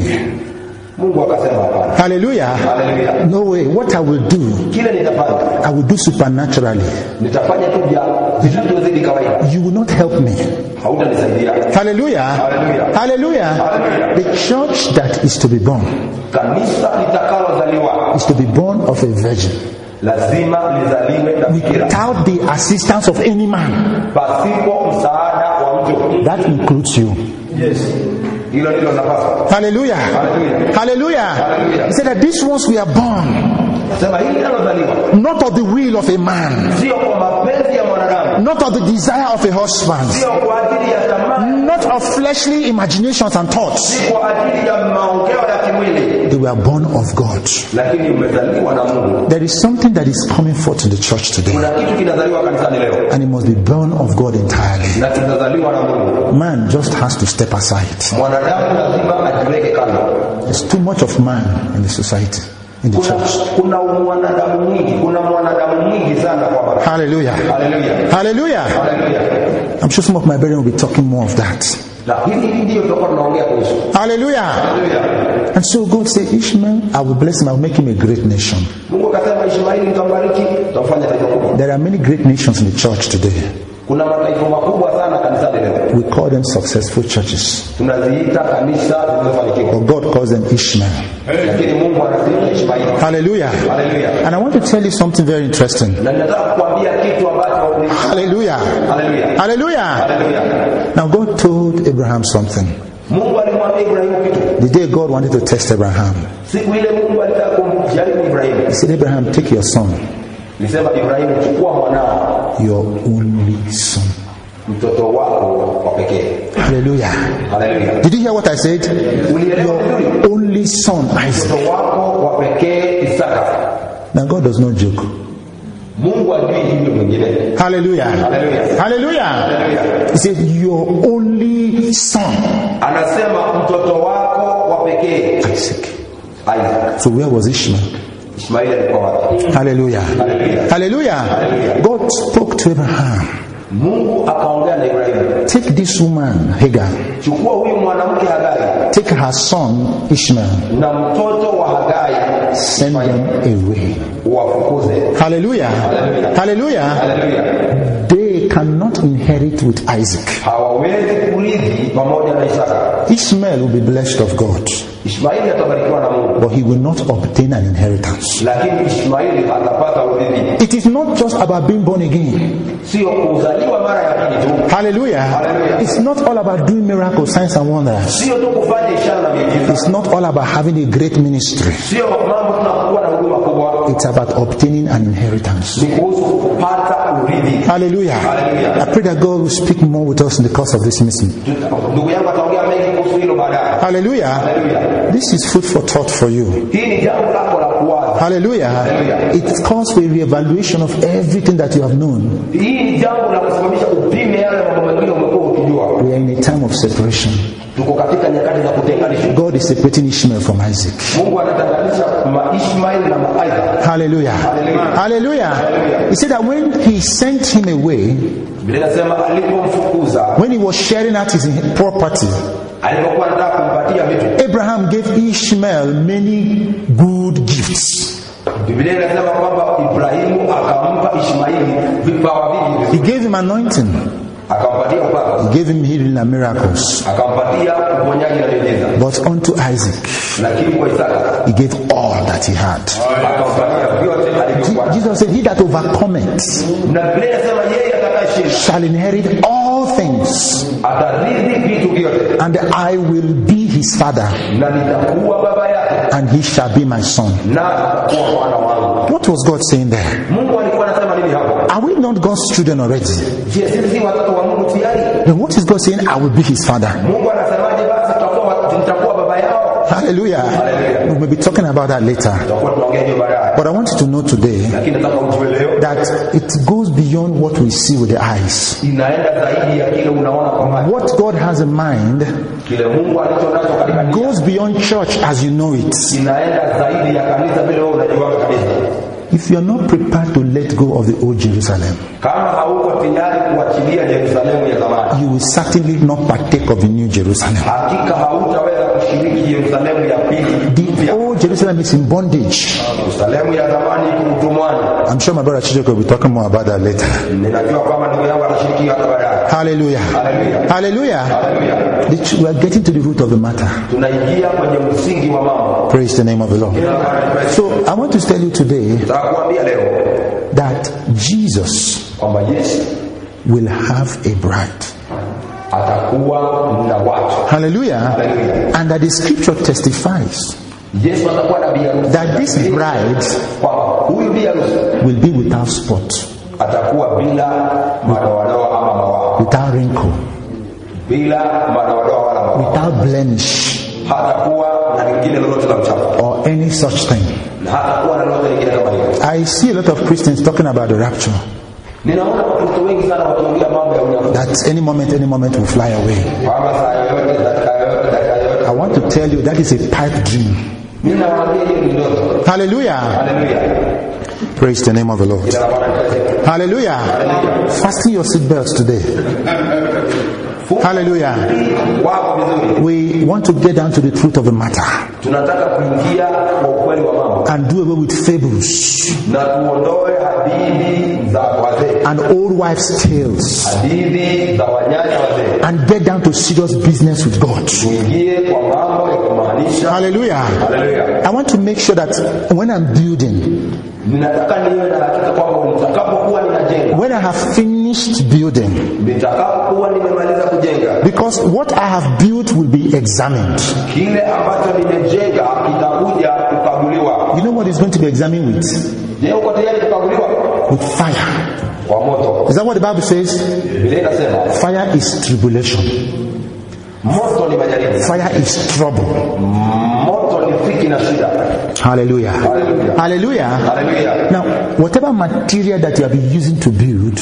Mungu akasema hapana. Hallelujah. Hallelujah. No way. What I will do, Kile nitafanya, I will do supernaturally. nitafanya tu vya visivyozidi kawaida. You will not help me. Hautanisaidia. Hallelujah. Hallelujah. Hallelujah. Hallelujah. The church that is to be born Kanisa litakalozaliwa is to be born of a virgin, lazima lizaliwe na bikira, without the assistance of any man. pasipo msaada wa mtu. That includes you. Yes. Hilo ndilo nafasi. Hallelujah. Hallelujah. Hallelujah. Hallelujah. He said that these ones we are born Sema hili linalozaliwa not of the will of a man, sio kwa mapenzi ya mwanadamu, not of the desire of a husband, sio kwa ajili ya tamaa, not of fleshly imaginations and thoughts. si kwa ajili ya maongeo ya kimwili, They were born of God. lakini umezaliwa na Mungu. There is something that is coming forth in the church today, Kuna kitu kinazaliwa kanisani leo and it must be born of God entirely. na kinazaliwa na Mungu. Man just has to step aside. Mwanadamu lazima ajiweke kando. There's too much of man in the society, in the Kuna, church. kuna mwanadamu mwingi, kuna mwanadamu mwingi sana kwa bara. Hallelujah. Hallelujah. Hallelujah. Hallelujah. I'm sure some of my brethren will be talking more of that. Na hili ndio tutakuwa tunaongea kuhusu. Hallelujah. Hallelujah. And so God said, Ishmael, I will bless him, I will make him a great nation. Mungu akasema Ishmaeli nitambariki, nitamfanya taifa kubwa. There are many great nations in the church today. Kuna mataifa makubwa sana kanisani leo. We call them successful churches. Tunaziita kanisa zilizofanikiwa. But God calls them Ishmael. Lakini Mungu anaziita Ishmaeli. Hallelujah. Hallelujah. And I want to tell you something very interesting. Na ninataka kukuambia kitu ambacho ni Hallelujah. Hallelujah. Hallelujah. Hallelujah. Now God told Abraham something. Mungu alimwambia Ibrahimu kitu. The day God wanted to test Abraham, Siku ile Mungu alitaka kumjaribu Ibrahimu. he said, Abraham, take your son, Nisema Ibrahimu, chukua mwanao, your only son. mtoto wako wa pekee. Hallelujah. Hallelujah. Did you hear what I said? Your only son, Isaac. Mtoto wako wa pekee Isaka. Now God does not joke. Mungu ajui hivyo mwingine. Hallelujah. Hallelujah. Hallelujah. Hallelujah. He said, your only son. Anasema mtoto wako wa pekee Isaac. Isaac. So where was Ishmael? Ishmaeli alikuwa wapi? Hallelujah. Hallelujah. Hallelujah. Hallelujah. God spoke to Abraham. Mungu akaongea na Ibrahimu. Take this woman, Hagar. Chukua huyu mwanamke Hagai. Take her son, Ishmael. Na mtoto wa Hagai. Send them away. Uwafukuze. Hallelujah. Hallelujah. Hallelujah. Hallelujah. They cannot inherit with Isaac. Hawawezi kurithi pamoja na Isaka. Ishmael will be blessed of God. Ishmaeli atabarikiwa na Mungu. But he will not obtain an inheritance. Lakini Ishmaeli atapata urithi. It is not just about being born again. Sio kuzaliwa mara ya pili tu. Hallelujah. Hallelujah. It's not all about doing miracles, signs and wonders. Sio tu kufanya ishara na miujiza. It's not all about having a great ministry. Sio mambo tunakuwa na huduma kubwa. It's about obtaining an inheritance. Ni kuhusu kupata urithi. Hallelujah. Hallelujah. I pray that God will speak more with us in the course of this meeting. Ndugu yangu ataongea mengi kuhusu hilo baadaye. Hallelujah. Hallelujah. This is food for thought for you. Hii ni jambo lako la kuwaza. Hallelujah. Hallelujah. It calls for a reevaluation of everything that you have known. Hii ni jambo la kusimamisha upime yale mambo mengine umekuwa ukijua. We are in a time of separation. Tuko katika nyakati za kutenganisha. God is separating Ishmael from Isaac. Mungu anatenganisha Ishmael na Isaac. Hallelujah. Hallelujah. Hallelujah. Hallelujah. He said that when he sent him away, Biblia inasema alipomfukuza, when he was sharing out his property, alipokuwa anataka kumpatia vitu, Abraham gave Ishmael many good gifts. Biblia inasema kwamba Ibrahimu akampa Ishmaeli vipawa vingi. He gave him anointing. Akampatia upako. He gave him healing and miracles. Akampatia uponyaji na miujiza. But unto Isaac, Lakini kwa Isaka, he gave all that he had. akampatia vyote alivyokuwa. Jesus said, he that overcometh Na Biblia inasema yeye atakayeshinda shall inherit all things, atarithi vitu vyote. and I will be his father, Na nitakuwa baba yake and he shall be my son. na atakuwa mwana wangu. What was God saying there? Mungu alikuwa anasema nini hapo? Are we not God's children already? Je, sisi si watoto wa Mungu tayari? Then what is God saying? I will be his father. Mungu anasemaje basi tutakuwa tutakuwa baba yao? Hallelujah. Hallelujah. We may be talking about that later. Tutakuwa tunaongea hiyo baadaye. But I want you to know today Lakini nataka ujue leo that it goes beyond what we see with the eyes. inaenda zaidi ya kile unaona kwa macho. What God has in mind Kile Mungu alichonacho katika nia goes beyond church as you know it. inaenda zaidi ya kanisa vile wewe unajua kabisa. If you are not prepared to let go of the old Jerusalem, Kama hauko tayari kuachilia Yerusalemu ya zamani, you will certainly not partake of the new Jerusalem. hakika hautaweza kushiriki Yerusalemu ya pili. The old Jerusalem is in bondage. Yerusalemu ya zamani iko utumwani. I'm sure my brother Chichoko will be talking more about that later. Ninajua kwamba ndugu yangu anashiriki hata baadaye. Hallelujah. Hallelujah. Hallelujah. Hallelujah. The- We are getting to the root of the matter. Tunaingia kwenye msingi wa mambo. Praise the name of the Lord. So I want to tell you today Nataka kuambia leo that Jesus kwamba Yesu will have a bride. atakuwa na watu. Hallelujah. Hallelujah. And that the scripture testifies Yesu atakuwa na biharusi. that this bride Kwamba huyu biharusi will be without spot, atakuwa bila madoadoa ama mawaa. without wrinkle, Bila madoadoa wala mawaa. without blemish, Hatakuwa na lingine lolote la uchafu. or any such thing. Na hatakuwa na lolote lingine kama hilo. I see a lot of Christians talking about the rapture, Ninaona watu wengi sana wakiongea mambo ya unyakuzi. that any moment, any moment will fly away. Kwamba saa yoyote, dakika yoyote, dakika yoyote. I want to tell you that is a pipe dream. Ninawaambia hiyo ni ndoto. Hallelujah. Hallelujah. Praise the name of the Lord. Ina maana kazi. Hallelujah. Fasten your seatbelts today. Hallelujah. Wako vizuri. We want to get down to the truth of the matter Tunataka kuingia kwa ukweli wa mambo. and do away with fables Na tuondoe hadithi za wazee. and old wives' tales Hadithi za wanyanya wazee. and get down to serious business with God. Tuingie kwa mambo ya kumaanisha. Hallelujah. Hallelujah. I want to make sure that when I'm building, Ninataka niwe na hakika kwamba nitakapokuwa ninajenga, when I have finished building, nitakapokuwa nimemaliza kujenga, because what I have built will be examined. kile ambacho nimejenga kitakuja kukaguliwa. You know what is going to be examined with? Je, uko tayari kukaguliwa? With fire. Kwa moto. Is that what the Bible says? Biblia inasema Fire is tribulation. moto ni majaribu. Fire is trouble. Moto ni dhiki na shida. Hallelujah. Hallelujah. Hallelujah. Hallelujah. Now, whatever material that you have been using to build,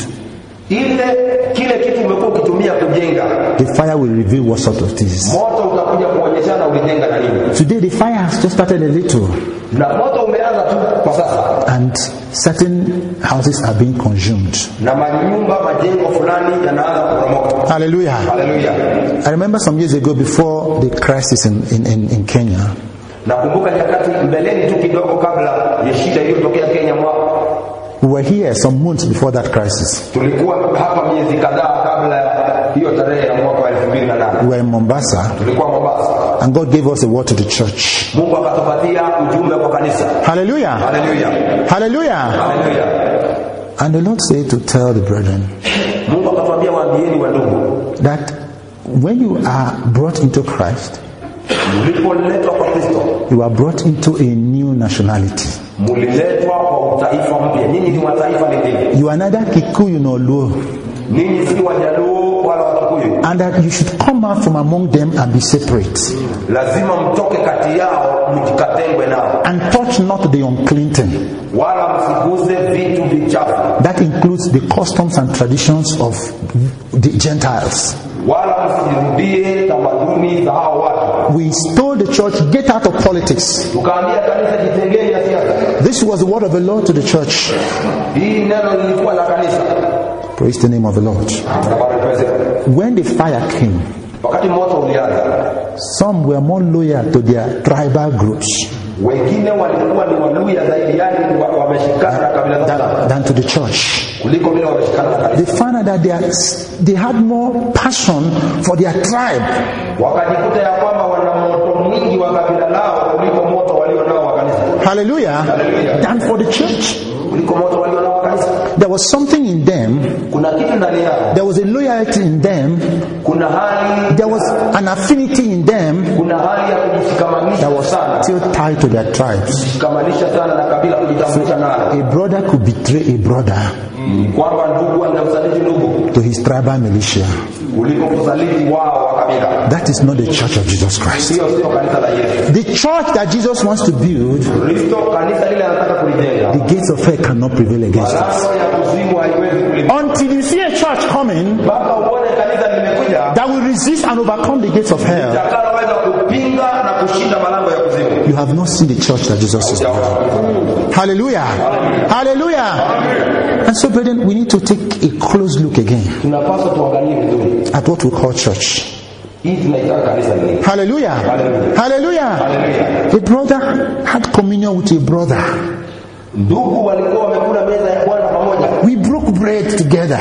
Ile kile kitu umekuwa ukitumia kujenga, the fire will reveal what sort of things. moto utakuja kuonyesha kuonyeshana ulijenga na nini. Today the fire has just started a little. Na moto umeanza tu kwa sasa. And certain houses are being consumed. Na manyumba majengo fulani yanaanza kuporomoka. Hallelujah. Hallelujah. I remember some years ago before the crisis in, in, in, in Kenya. Nakumbuka nyakati mbeleni tu kidogo kabla ya shida iliyotokea Kenya mwaka. We were here some months before that crisis. Tulikuwa hapa miezi kadhaa kabla hiyo tarehe ya mwaka wa elfu mbili na nane. We were in Mombasa. Tulikuwa Mombasa. And God gave us a word to the church. Mungu akatupatia ujumbe kwa kanisa. Hallelujah. Hallelujah. Hallelujah. Hallelujah. And the Lord said to tell the brethren. Mungu akatuambia waambieni wa ndugu. That when you are brought into Christ, mlipoletwa kwa Kristo, you are brought into a new nationality. Mliletwa kwa taifa mpya. Ninyi ni mataifa lingine. You are neither Kikuyu nor Luo. Ninyi si Wajaluo wala Wakikuyu. And that you should come out from among them and be separate. Lazima mtoke kati yao mjikatengwe nao. And touch not the unclean thing. Wala msiguze vitu vichafu. That includes the customs and traditions of the Gentiles. Wala msirudie tamaduni za hao watu. We told the church, get out of politics. Tukaambia kanisa jitengeni na siasa. This was the word of the Lord to the church. Hii neno lilikuwa la kanisa. Praise the name of the Lord. When the fire came, wakati moto ulianza, some were more loyal to their tribal groups wengine walikuwa ni waluya zaidi, yani wameshikana na kabila zao, than to the church. Kuliko vile wameshikana na kanisa. They found out that they, are, they had more passion for their tribe. Wakajikuta ya kwamba wana moto mwingi wa kabila lao kuliko moto walio nao wa kanisa. Hallelujah. Hallelujah. Than for the church. Kuliko moto walio nao wa kanisa. There was something in them. Kuna kitu ndani yao. There was a loyalty in them. Kuna hali. There was an affinity in them. Kuna hali ya kujishikamanisha sana. Still tied to their tribes. Kujishikamanisha sana na kabila, kujitambulisha nalo. A brother could betray a brother. Kwamba ndugu anamsaliti ndugu. To his tribal militia. Kuliko kusaliti wao wa kabila. That is not the church of Jesus Christ. Sio sio kanisa la Yesu. The church that Jesus wants to build. Kristo kanisa lile anataka kulijenga. The gates of hell cannot prevail against us. Until you see a church coming that will resist and overcome the gates of hell, you have not seen the church that Jesus is building. Hallelujah. Hallelujah. And so, brethren, we need to take a close look again at what we call church. Hallelujah. Hallelujah. Hallelujah. A brother had communion with a brother. We broke bread together.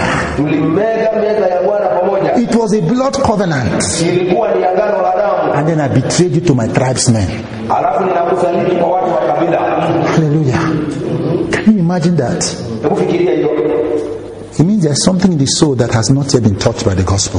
It was a blood covenant. And then I betrayed you to my tribesmen. Hallelujah. Can you imagine that? It means there's something in the soul that has not yet been touched by the gospel.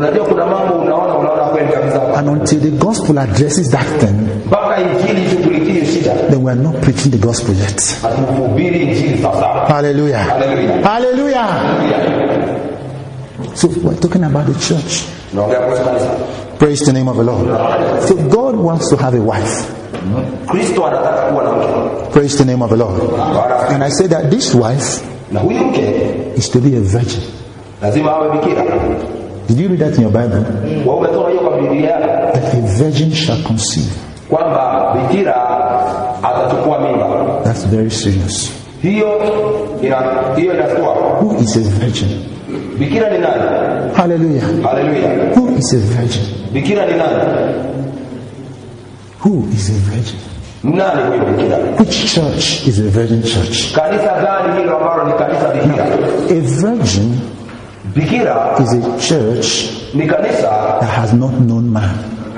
And until the gospel addresses that thing, then we are not preaching the gospel yet. Hallelujah. Hallelujah. Hallelujah. So we're talking about the church. Praise the name of the Lord. So God wants to have a wife. Praise the name of the Lord. And I say that this wife is to be a virgin. Did you read that in your Bible? That a virgin shall conceive. That's very serious. Who is a virgin? Hallelujah. Hallelujah. Who is a virgin? Who is a virgin? Which church is a virgin church? Now, a virgin is a church that has not known man.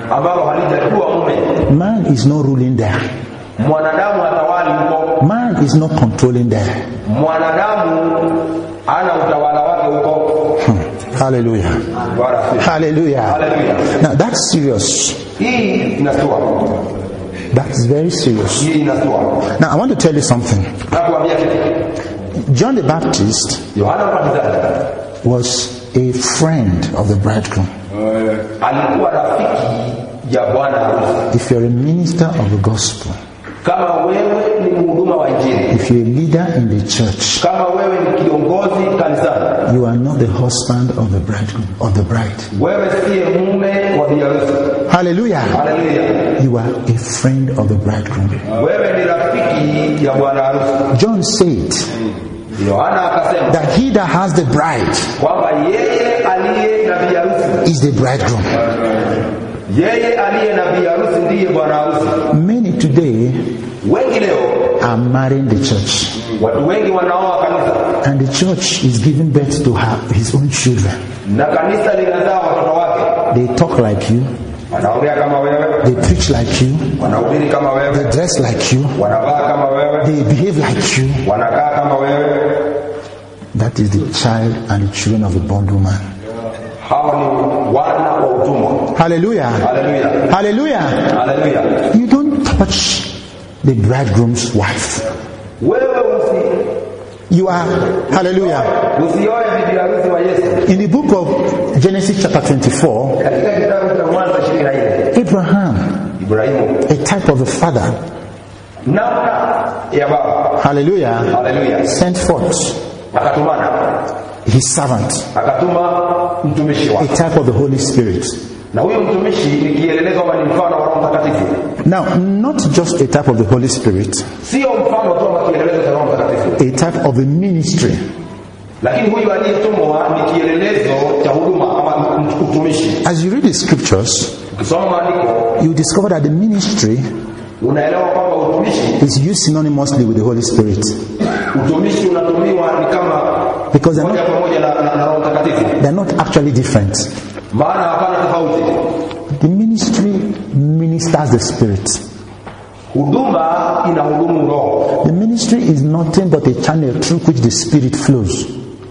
Man is not ruling there. Man is not controlling there. Hmm. Hallelujah. Hallelujah. Hallelujah. Now that's serious. That's very serious. Now I want to tell you something. John the Baptist was a friend of the bridegroom. If you're a minister of the gospel, if you're a leader in the church, you are not the husband of the bridegroom, of the bride. Hallelujah. Hallelujah. You are a friend of the bridegroom. Wewe ni rafiki ya bwana harusi. John said Yohana akasema that he that has the bride kwamba yeye aliye na bi harusi is the bridegroom. Yeye aliye na bi harusi ndiye bwana harusi. Many today wengi leo are marrying the church. Watu wengi wanaoa kanisa. And the church is giving birth to her, his own children. Na kanisa linazaa watoto wake. They talk like you. Wanaongea kama wewe. They preach like you. Wanahubiri kama wewe. They dress like you. Wanavaa kama wewe. They behave like you. Wanakaa kama wewe. That is the child and the children of the bondwoman. Hawa ni wana wa utumwa. Hallelujah. Hallelujah. Hallelujah. Hallelujah. You don't touch the bridegroom's wife. Wewe usi You are, hallelujah. Usioe bibi harusi wa Yesu. In the book of Genesis chapter twenty-four, Katika kitabu cha Mwanzo ishirini na nne, Abraham, Ibrahimu, a type of the father, namna ya baba, hallelujah, hallelujah, sent forth akatumana his servant, akatuma mtumishi wake, a type of the Holy Spirit. na huyo mtumishi ni kielelezo kama ni mfano wa Roho Mtakatifu. Now, not just a type of the Holy Spirit, sio mfano tu wa kielelezo cha Roho Mtakatifu, a type of the ministry. lakini huyu aliyetumwa ni kielelezo cha huduma ama utumishi. As you read the scriptures, ukisoma maandiko, you discover that the ministry unaelewa kwamba utumishi is used synonymously with the Holy Spirit. Utumishi unatumiwa ni kama because they're not, pamoja na, na, na Roho Mtakatifu. They're not actually different. Maana hapana tofauti. The ministry ministers the Spirit. Huduma inahudumu Roho. The ministry is nothing but a channel through which the Spirit flows.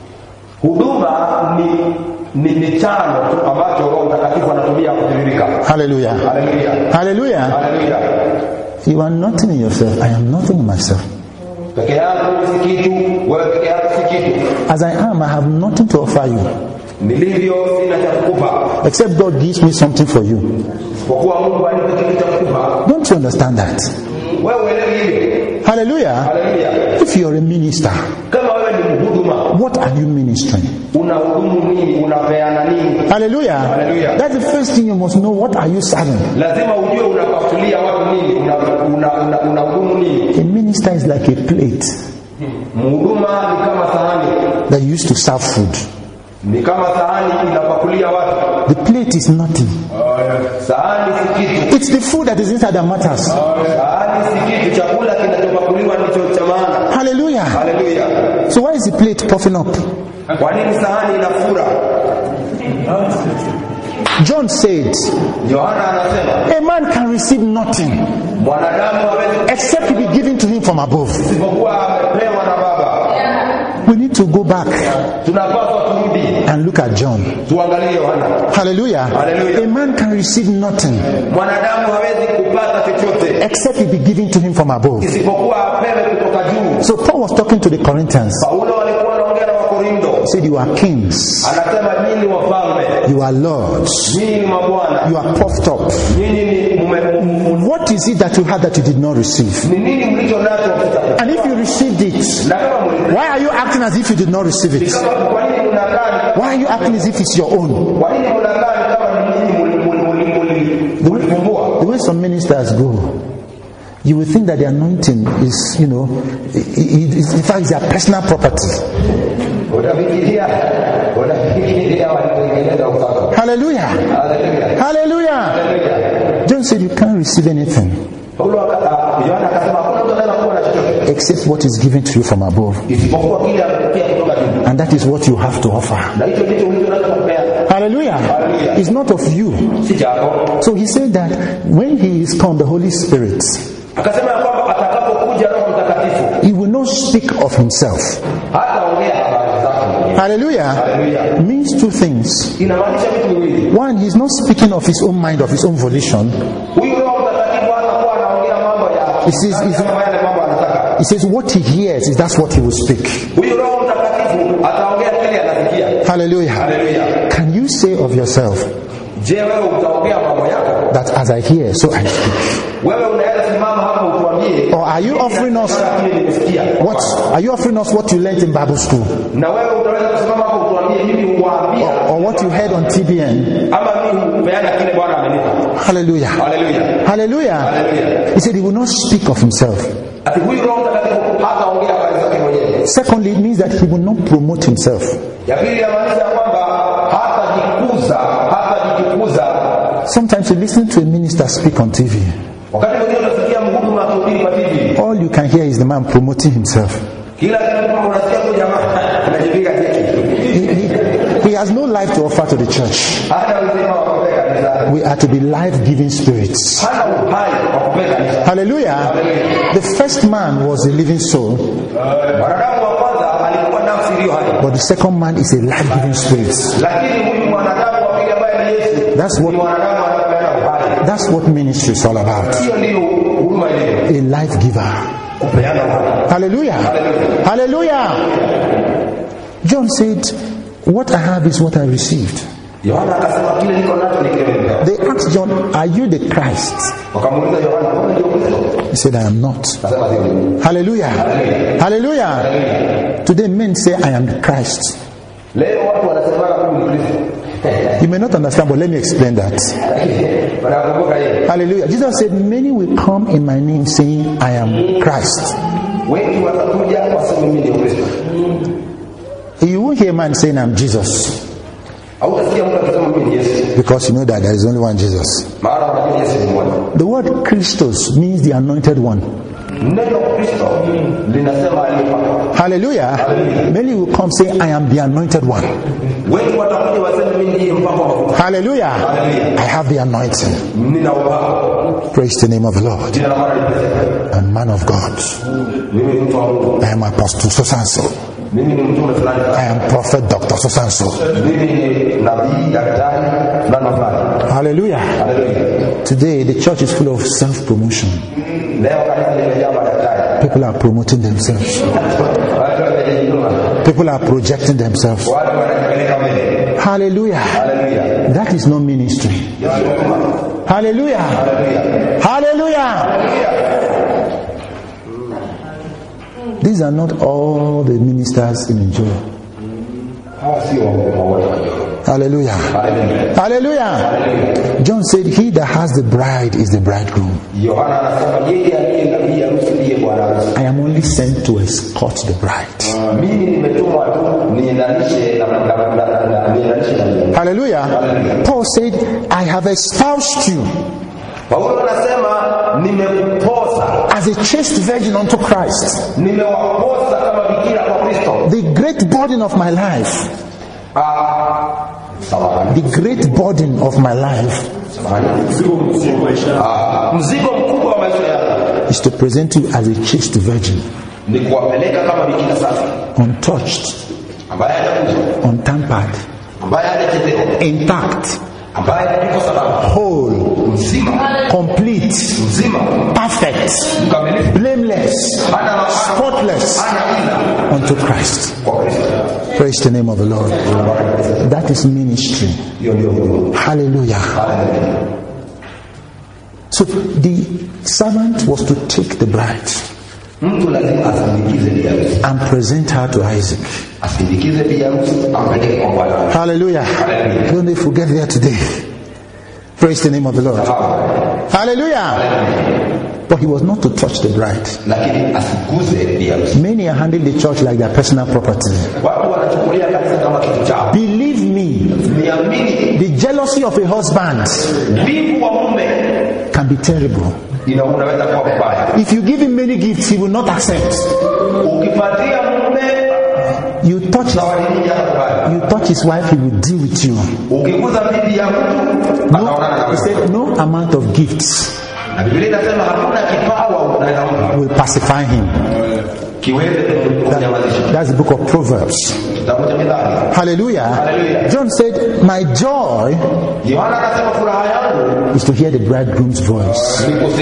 Huduma ni ni michano tu ambacho Roho Mtakatifu anatumia kutiririka. Hallelujah. Hallelujah. Hallelujah. Hallelujah. You are nothing in yourself. I am nothing in myself. Peke yangu si kitu, wewe peke yako si kitu. As I am, I have nothing to offer you. Nilivyo sina cha kukupa. Except God gives me something for you. Isipokuwa Mungu anipe kitu cha kukupa. Don't you understand that? Wewe uelewi hili. Hallelujah. Hallelujah. If you are a minister, kama wewe ni mhuduma, what are you ministering? Unahudumu nini? Unapeana nini? Hallelujah. Hallelujah. That's the first thing you must know. What are you serving? Lazima ujue unapafulia watu nini, unahudumu una, una, una nini. A minister is like a plate. Mhuduma ni kama sahani that used to serve food. Ni kama sahani inapakulia watu. The plate is nothing. Sahani si kitu. It's the food that is inside that matters. Sahani si kitu, chakula kinachopakuliwa ndicho cha maana. Hallelujah. Hallelujah. So why is the plate puffing up? Kwa nini sahani inafura? John said, Yohana anasema, a man can receive nothing mwanadamu hawezi except it be given to him from above. isipokuwa amepewa na Baba. We need to go back Tunapaswa turudi and look at John. tuangalie Yohana. Hallelujah. Hallelujah. A man can receive nothing Mwanadamu hawezi kupata chochote except it be given to him from above. isipokuwa apewe kutoka juu. So Paul was talking to the Corinthians. Paulo alikuwa anaongea na Wakorintho. He said, you are kings, Anasema nyinyi wafalme, you are lords, nyinyi ni mabwana, you are puffed up. nyinyi ni mume. What is it that you had that you did not receive? Ni nini mlicho nacho mtapata? And if you received it, Na kama mlipata, why are you acting as if you did not receive it? kwa nini mnakaa? Why are you acting as if it's your own? Kwa nini mnakaa kama nyinyi mlifumbua? The way some ministers go, you will think that the anointing is, you know, it, it, it, in fact, it's their personal property. Hallelujah. Hallelujah. Hallelujah. John said you can't receive anything except what is given to you from above. And that is what you have to offer. Hallelujah. Hallelujah. It's not of you. So he said that when he is come, the Holy Spirit, he will not speak of himself. Hallelujah. Hallelujah. Means two things. One, he's not speaking of his own mind, of his own volition. He says, he says what he hears is that's what he will speak. Hallelujah. Hallelujah. Can you say of yourself, Je, wewe utaongea mambo yako? That as I hear, so I speak. Wewe unaweza simama hapo utuambie. Or are you offering us what? Are you offering us what you learned in Bible school? Na wewe unaweza kusimama hapo utuambie mimi huwaambia. Or what you heard on T B N? Ama mimi hupeana kile Bwana amenipa. Hallelujah. Hallelujah. Hallelujah. Hallelujah. He said he will not speak of himself. Ati huyu Roho Mtakatifu hataongea kwa zake mwenyewe. Secondly, it means that he will not promote himself. Ya pili inamaanisha kwamba hatajikuza, hatajitukuza. Sometimes you listen to a minister speak on T V. Wakati mwingine unasikia mhudumu akihubiri kwa T V. All you can hear is the man promoting himself. Kila kitu unasikia tu jamaa anajipiga teki. He has no life to offer to the church. Hata uzima wa kupeka kanisa. We are to be life-giving spirits. Hata uhai wa kupeka kanisa. Hallelujah. The first man was a living soul. Mwanadamu wa kwanza alikuwa nafsi iliyo hai. But the second man is a life-giving spirit. Lakini huyu mwanadamu wa pili ambaye ni Yesu. That's what mwanadamu anapeana uhai. That's what ministry is all about. Hiyo ndio huduma ile. A life giver. Kupeana uhai. Hallelujah. Hallelujah. Hallelujah. John said, what I have is what I received. Yohana akasema kile niko nacho ni kile nimepewa. They asked John, are you the Christ? Wakamuuliza Yohana, wewe ndio Kristo? He said, I am not. Akasema sio. Hallelujah. Hallelujah. Hallelujah. Today men say I am the Christ. Leo watu wanasema kama ni Kristo. You may not understand, but let me explain that. Hallelujah. Jesus said, many will come in my name saying, I am Christ. You won't hear a man saying, I'm Jesus. Because you know that there is only one Jesus. The word Christos means the anointed one. Hallelujah. Many will come saying, I am the anointed one. Hallelujah. I have the anointing. Praise the name of the Lord. And man of God, I am apostle so and so. I am prophet Doctor so and so. Hallelujah. Today the church is full of self-promotion. People are promoting themselves. People are projecting themselves. Hallelujah. That is not ministry. Hallelujah. Hallelujah. These are not all the ministers in Enjoy. Hallelujah. Hallelujah. Hallelujah. John said, he that has the bride is the bridegroom. I am only sent to escort the bride. Hallelujah. Paul said, I have espoused you as a chaste virgin unto Christ. The great burden of my life, the great burden of my life is to present you as a chaste virgin, untouched, untampered, intact, whole, complete, perfect, blameless, spotless unto Christ. Praise the name of the Lord. That is ministry. Hallelujah. So the servant was to take the bride and present her to Isaac. Hallelujah. Don't they forget there today. Praise the name of the Lord. Hallelujah. But he was not to touch the bride. Many are handling the church like their personal property. Believe me, the jealousy of a husband can be terrible. If you give him many gifts, he will not accept. You touch his, you touch his wife, he will deal with you. No, he said, no amount of gifts will pacify him. That, that's the book of Proverbs. Hallelujah. Hallelujah. John said, my joy is to hear the bridegroom's voice.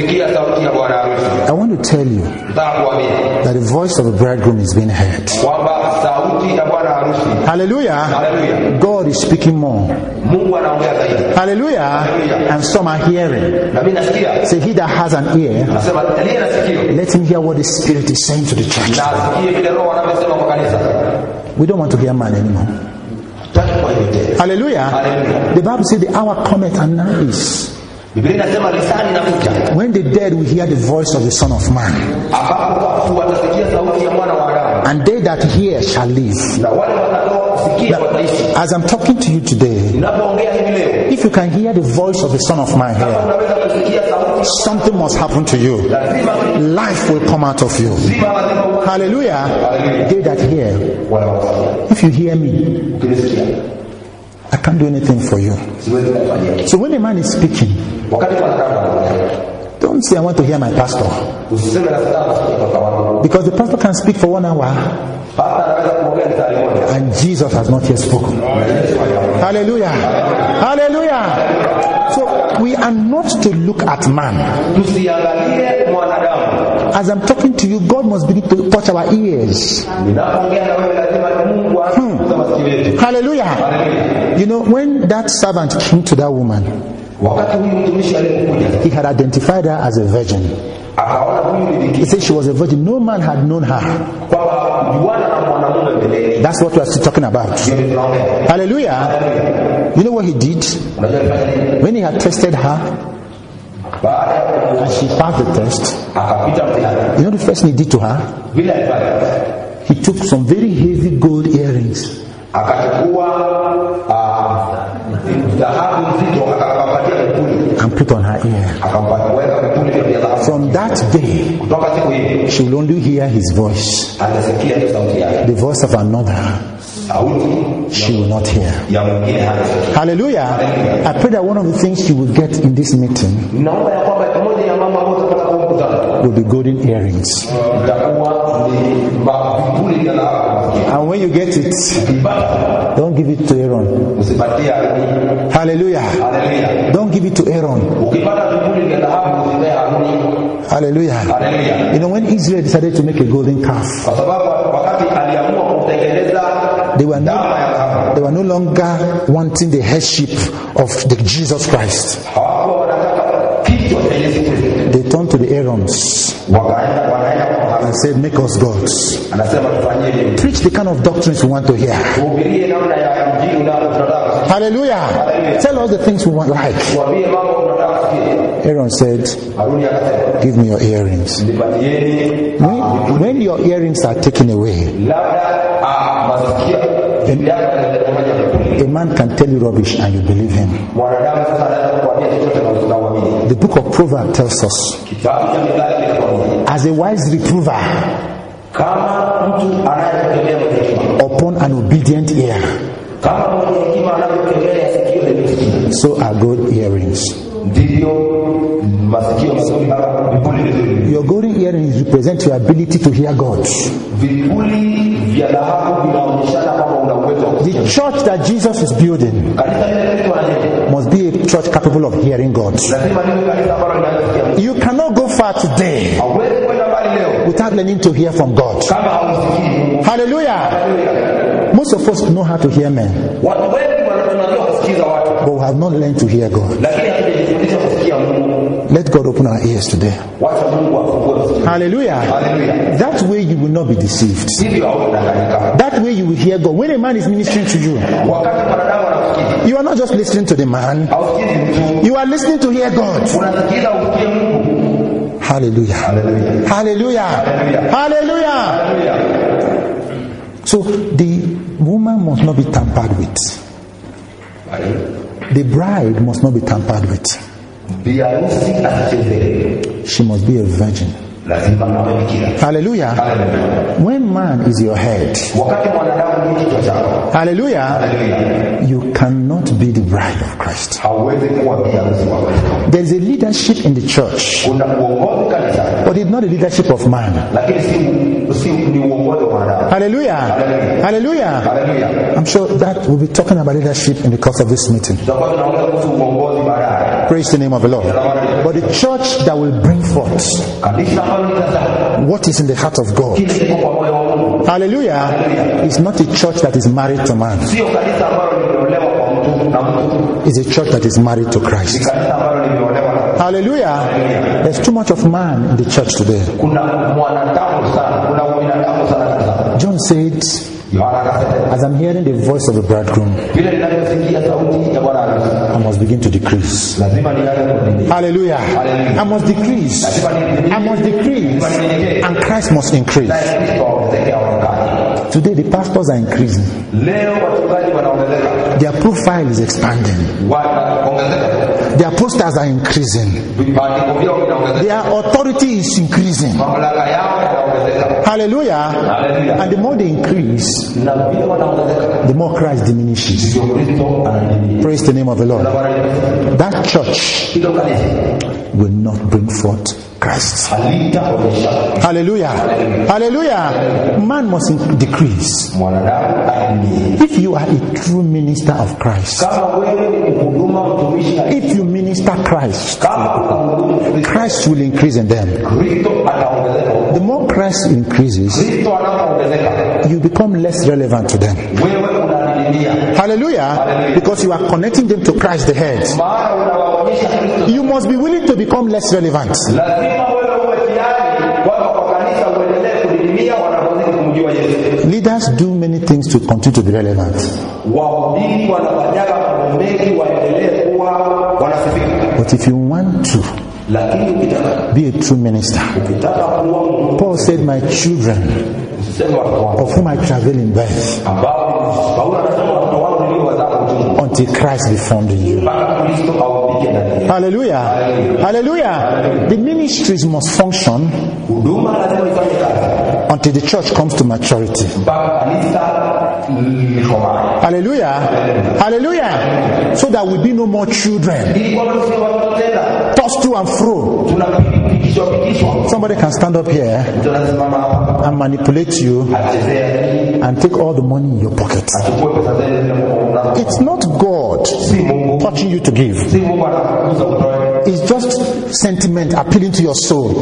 I want to tell you that the voice of the bridegroom is being heard. Hallelujah. Hallelujah. God God is speaking more. Hallelujah. And some are hearing. Say, he that has an ear, let him hear what the Spirit is saying to the church. We don't want to hear man anymore. Hallelujah. Hallelujah. The Bible says the hour cometh and now is, when the dead will hear the voice of the Son of Man, and they that hear shall live. Now, as I'm talking to you today, if you can hear the voice of the Son of Man here, something must happen to you. Life will come out of you. Hallelujah. They that hear, if you hear me, I can't do anything for you. So when a man is speaking, don't say, I want to hear my pastor. Because the pastor can speak for one hour and Jesus has not yet spoken. Hallelujah. Hallelujah. So we are not to look at man. As I'm talking to you, God must begin to touch our ears. Hmm. Hallelujah. You know, when that servant came to that woman, he had identified her as a virgin. He said she was a virgin. No man had known her. That's what we are still talking about. Hallelujah. You know what he did? When he had tested her and she passed the test, you know the first thing he did to her? He took some very heavy gold earrings and put on her ear. From that day, she will only hear his voice. The voice of another, she will not hear. Hallelujah. I pray that one of the things she will get in this meeting will be golden earrings. And when you get it, don't give it to Aaron. Hallelujah. Don't give it to Aaron. Hallelujah. You know, when Israel decided to make a golden calf, they were no, they were no longer wanting the headship of the Jesus Christ. They turned to the Aarons and said, make us gods. Preach the kind of doctrines we want to hear. Hallelujah. Tell us the things we want like. Aaron said, give me your earrings. When, when your earrings are taken away, a, a man can tell you rubbish and you believe him. The book of Proverbs tells us, as a wise reprover upon an obedient ear, so are gold earrings. Your golden earrings represent your ability to hear God. The church that Jesus is building must be a church capable of hearing God. You cannot go far today without learning to hear from God. Hallelujah. Most of us know how to hear men, but we have not learned to hear God. Let God open our ears today. Hallelujah. Hallelujah. That way you will not be deceived. That way you will hear God. When a man is ministering to you, you are not just listening to the man, you are listening to hear God. Hallelujah. Hallelujah. Hallelujah. Hallelujah. So the woman must not be tampered with. The bride must not be tampered with. She must be a virgin. Hallelujah. Hallelujah. When man is your head, hallelujah, you cannot be the bride of Christ. There is a leadership in the church, but it's not a leadership of man. Hallelujah. Hallelujah. I'm sure that we'll be talking about leadership in the course of this meeting. Praise the name of the Lord. But the church that will bring forth what is in the heart of God, hallelujah, is not a church that is married to man. is a church that is married to Christ. Hallelujah. There's too much of man in the church today. John said, as I'm hearing the voice of the bridegroom, I must begin to decrease. Hallelujah. I must decrease. I must decrease. And Christ must increase. Today the pastors are increasing. Their profile is expanding. Their posters are increasing. Their authority is increasing. Hallelujah. And the more they increase, the more Christ diminishes. Praise the name of the Lord. That church will not bring forth Christ. Hallelujah. Hallelujah. Man must decrease. If you are a true minister of Christ, if you minister Christ, Christ will increase in them. The more Christ increases, you become less relevant to them. Hallelujah. Because you are connecting them to Christ the head. You must be willing to become less relevant. Leaders do many things to continue to be relevant. But if you want to be a true minister, Paul said, my children, of whom I travel in birth, until Christ be formed in you. Hallelujah. Hallelujah. The ministries must function until the church comes to maturity. Hallelujah. Hallelujah. So that we be no more children tossed to and fro. Somebody can stand up here and manipulate you and take all the money in your pocket. It's not God touching you to give. It's just sentiment appealing to your soul.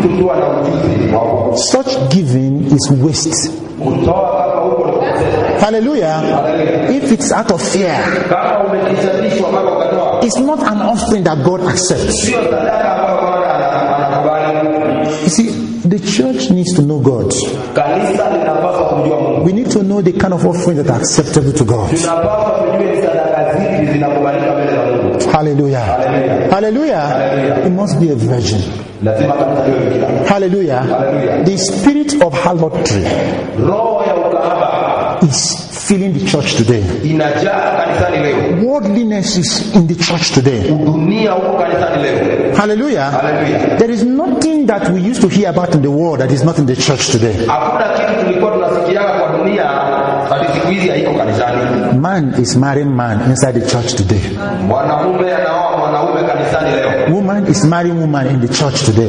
Such giving is waste. Hallelujah. If it's out of fear, it's not an offering that God accepts. You see, the church needs to know God. We need to know the kind of offering that are acceptable to God. Hallelujah. Hallelujah. Hallelujah. It must be a virgin. Hallelujah. Hallelujah. The spirit of harlotry is filling the church today. Worldliness is in the church today. Hallelujah. Hallelujah. There is nothing that we used to hear about in the world that is not in the church today. Man is marrying man inside the church today. Woman is marrying woman in the church today.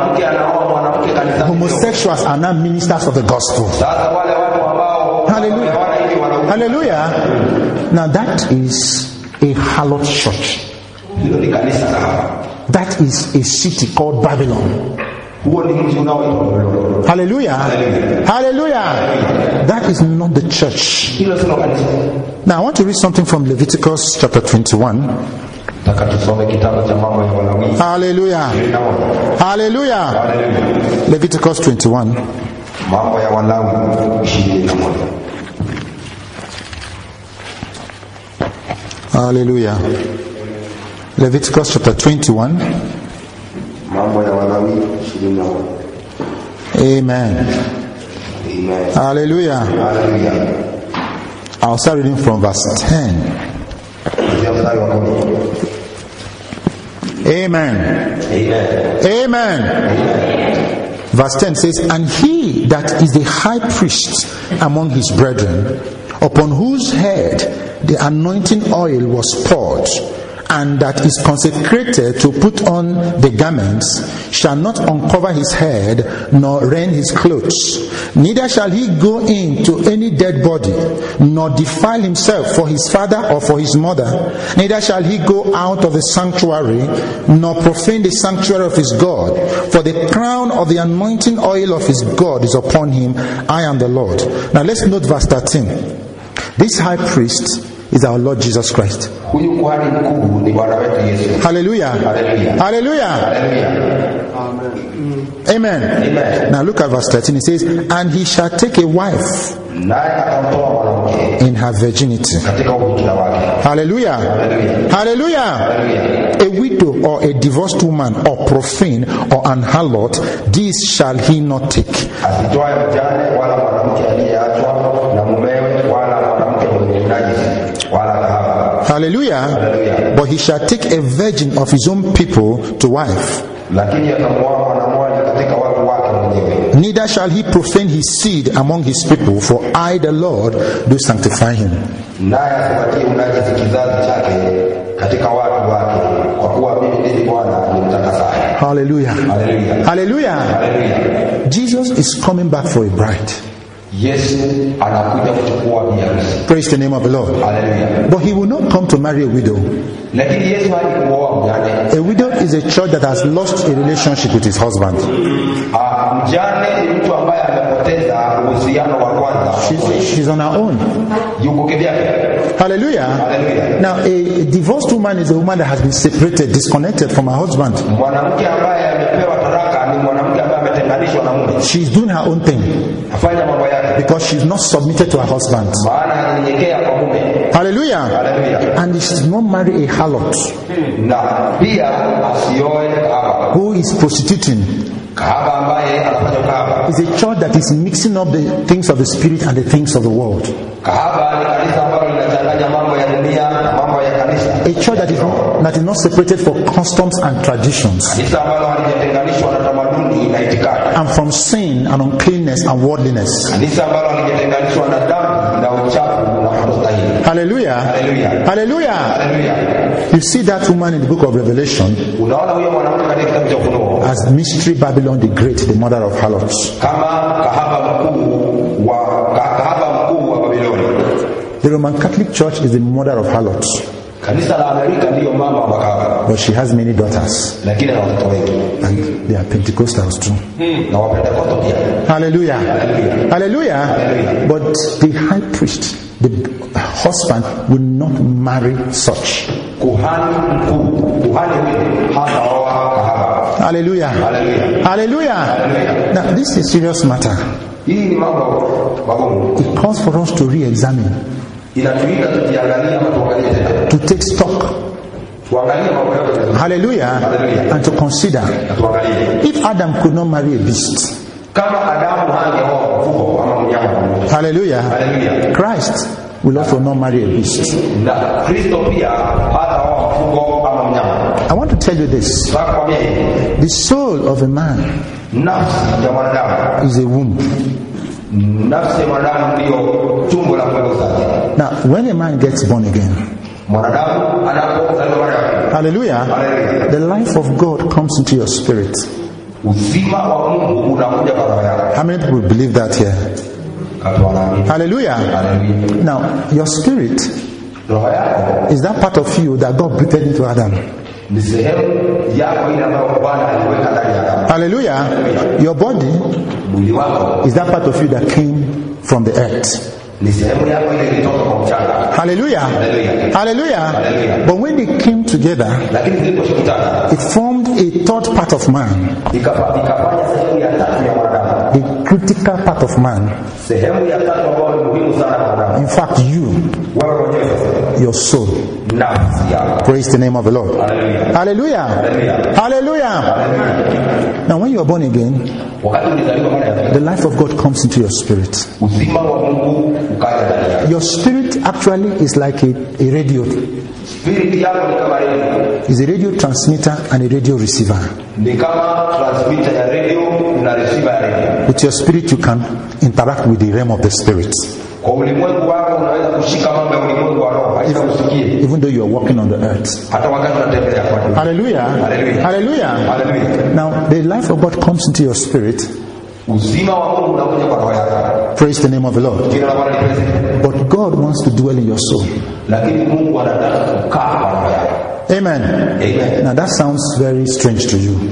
Homosexuals are now ministers of the gospel. Hallelujah. Hallelujah. Now that is a harlot church. That is a city called Babylon. Hallelujah. Hallelujah. That is not the church. Now I want to read something from Leviticus chapter twenty-one. Hallelujah. Hallelujah. Leviticus twenty-one. Hallelujah. Leviticus chapter twenty-one. Amen. Amen. Hallelujah. Hallelujah. I'll start reading from verse ten. Amen. Amen. Amen. Amen. Verse ten says, and he that is the high priest among his brethren, upon whose head the anointing oil was poured, and that is consecrated to put on the garments, shall not uncover his head, nor rend his clothes. Neither shall he go in to any dead body, nor defile himself for his father or for his mother. Neither shall he go out of the sanctuary, nor profane the sanctuary of his God. For the crown of the anointing oil of his God is upon him. I am the Lord. Now let's note verse thirteen. This high priest is our Lord Jesus Christ. Hallelujah. Hallelujah. Hallelujah. Amen. Amen. Now look at verse thirteen. It says, and he shall take a wife in her virginity. Hallelujah. Hallelujah. Hallelujah. A widow or a divorced woman or profane or an harlot, this shall he not take. Hallelujah. Hallelujah. But he shall take a virgin of his own people to wife. Neither shall he profane his seed among his people, for I, the Lord, do sanctify him. Hallelujah. Hallelujah. Hallelujah. Hallelujah. Jesus is coming back for a bride. Praise the name of the Lord. Hallelujah. But he will not come to marry a widow. A widow is a church that has lost a relationship with his husband. She's, she's on her own. Hallelujah. Hallelujah. Now a, a divorced woman is a woman that has been separated, disconnected from her husband. She's doing her own thing because she's not submitted to her husband. Hallelujah. Hallelujah. And she does not marry a harlot who is prostituting. It's a church that is mixing up the things of the spirit and the things of the world. A church that is not, that is not separated for customs and traditions, and from sin and uncleanness and worldliness. Hallelujah. Hallelujah. Hallelujah. Hallelujah. You see that woman in the book of Revelation as Mystery Babylon the Great, the mother of harlots. The Roman Catholic Church is the mother of harlots. But she has many daughters. And they are Pentecostals too. Hallelujah. Hallelujah. Hallelujah. But the high priest, the husband, will not marry such. Hallelujah. Hallelujah. Hallelujah. Now this is a serious matter. It calls for us to re-examine, to take stock. Hallelujah. Hallelujah. And to consider, if Adam could not marry a beast, hallelujah, hallelujah, Christ will also not marry a beast. I want to tell you this: the soul of a man is a womb. Now, when a man gets born again, hallelujah, hallelujah, the life of God comes into your spirit. How many people believe that here? Hallelujah. Hallelujah. Now, your spirit is that part of you that God breathed into Adam. Hallelujah. Your body is that part of you that came from the earth. Hallelujah. Hallelujah. Hallelujah. But when they came together, it formed a third part of man, the critical part of man. In fact, you, your soul. Praise the name of the Lord. Hallelujah. Hallelujah. Hallelujah. Hallelujah. Now when you are born again, the life of God comes into your spirit. Your spirit actually is like a, a radio. It's a radio transmitter and a radio receiver. With your spirit you can interact with the realm of the spirit. Even though you are walking on the earth. Hallelujah. Hallelujah. Hallelujah. Hallelujah. Now the life of God comes into your spirit. Praise the name of the Lord. But God wants to dwell in your soul. Amen. Amen. Now that sounds very strange to you.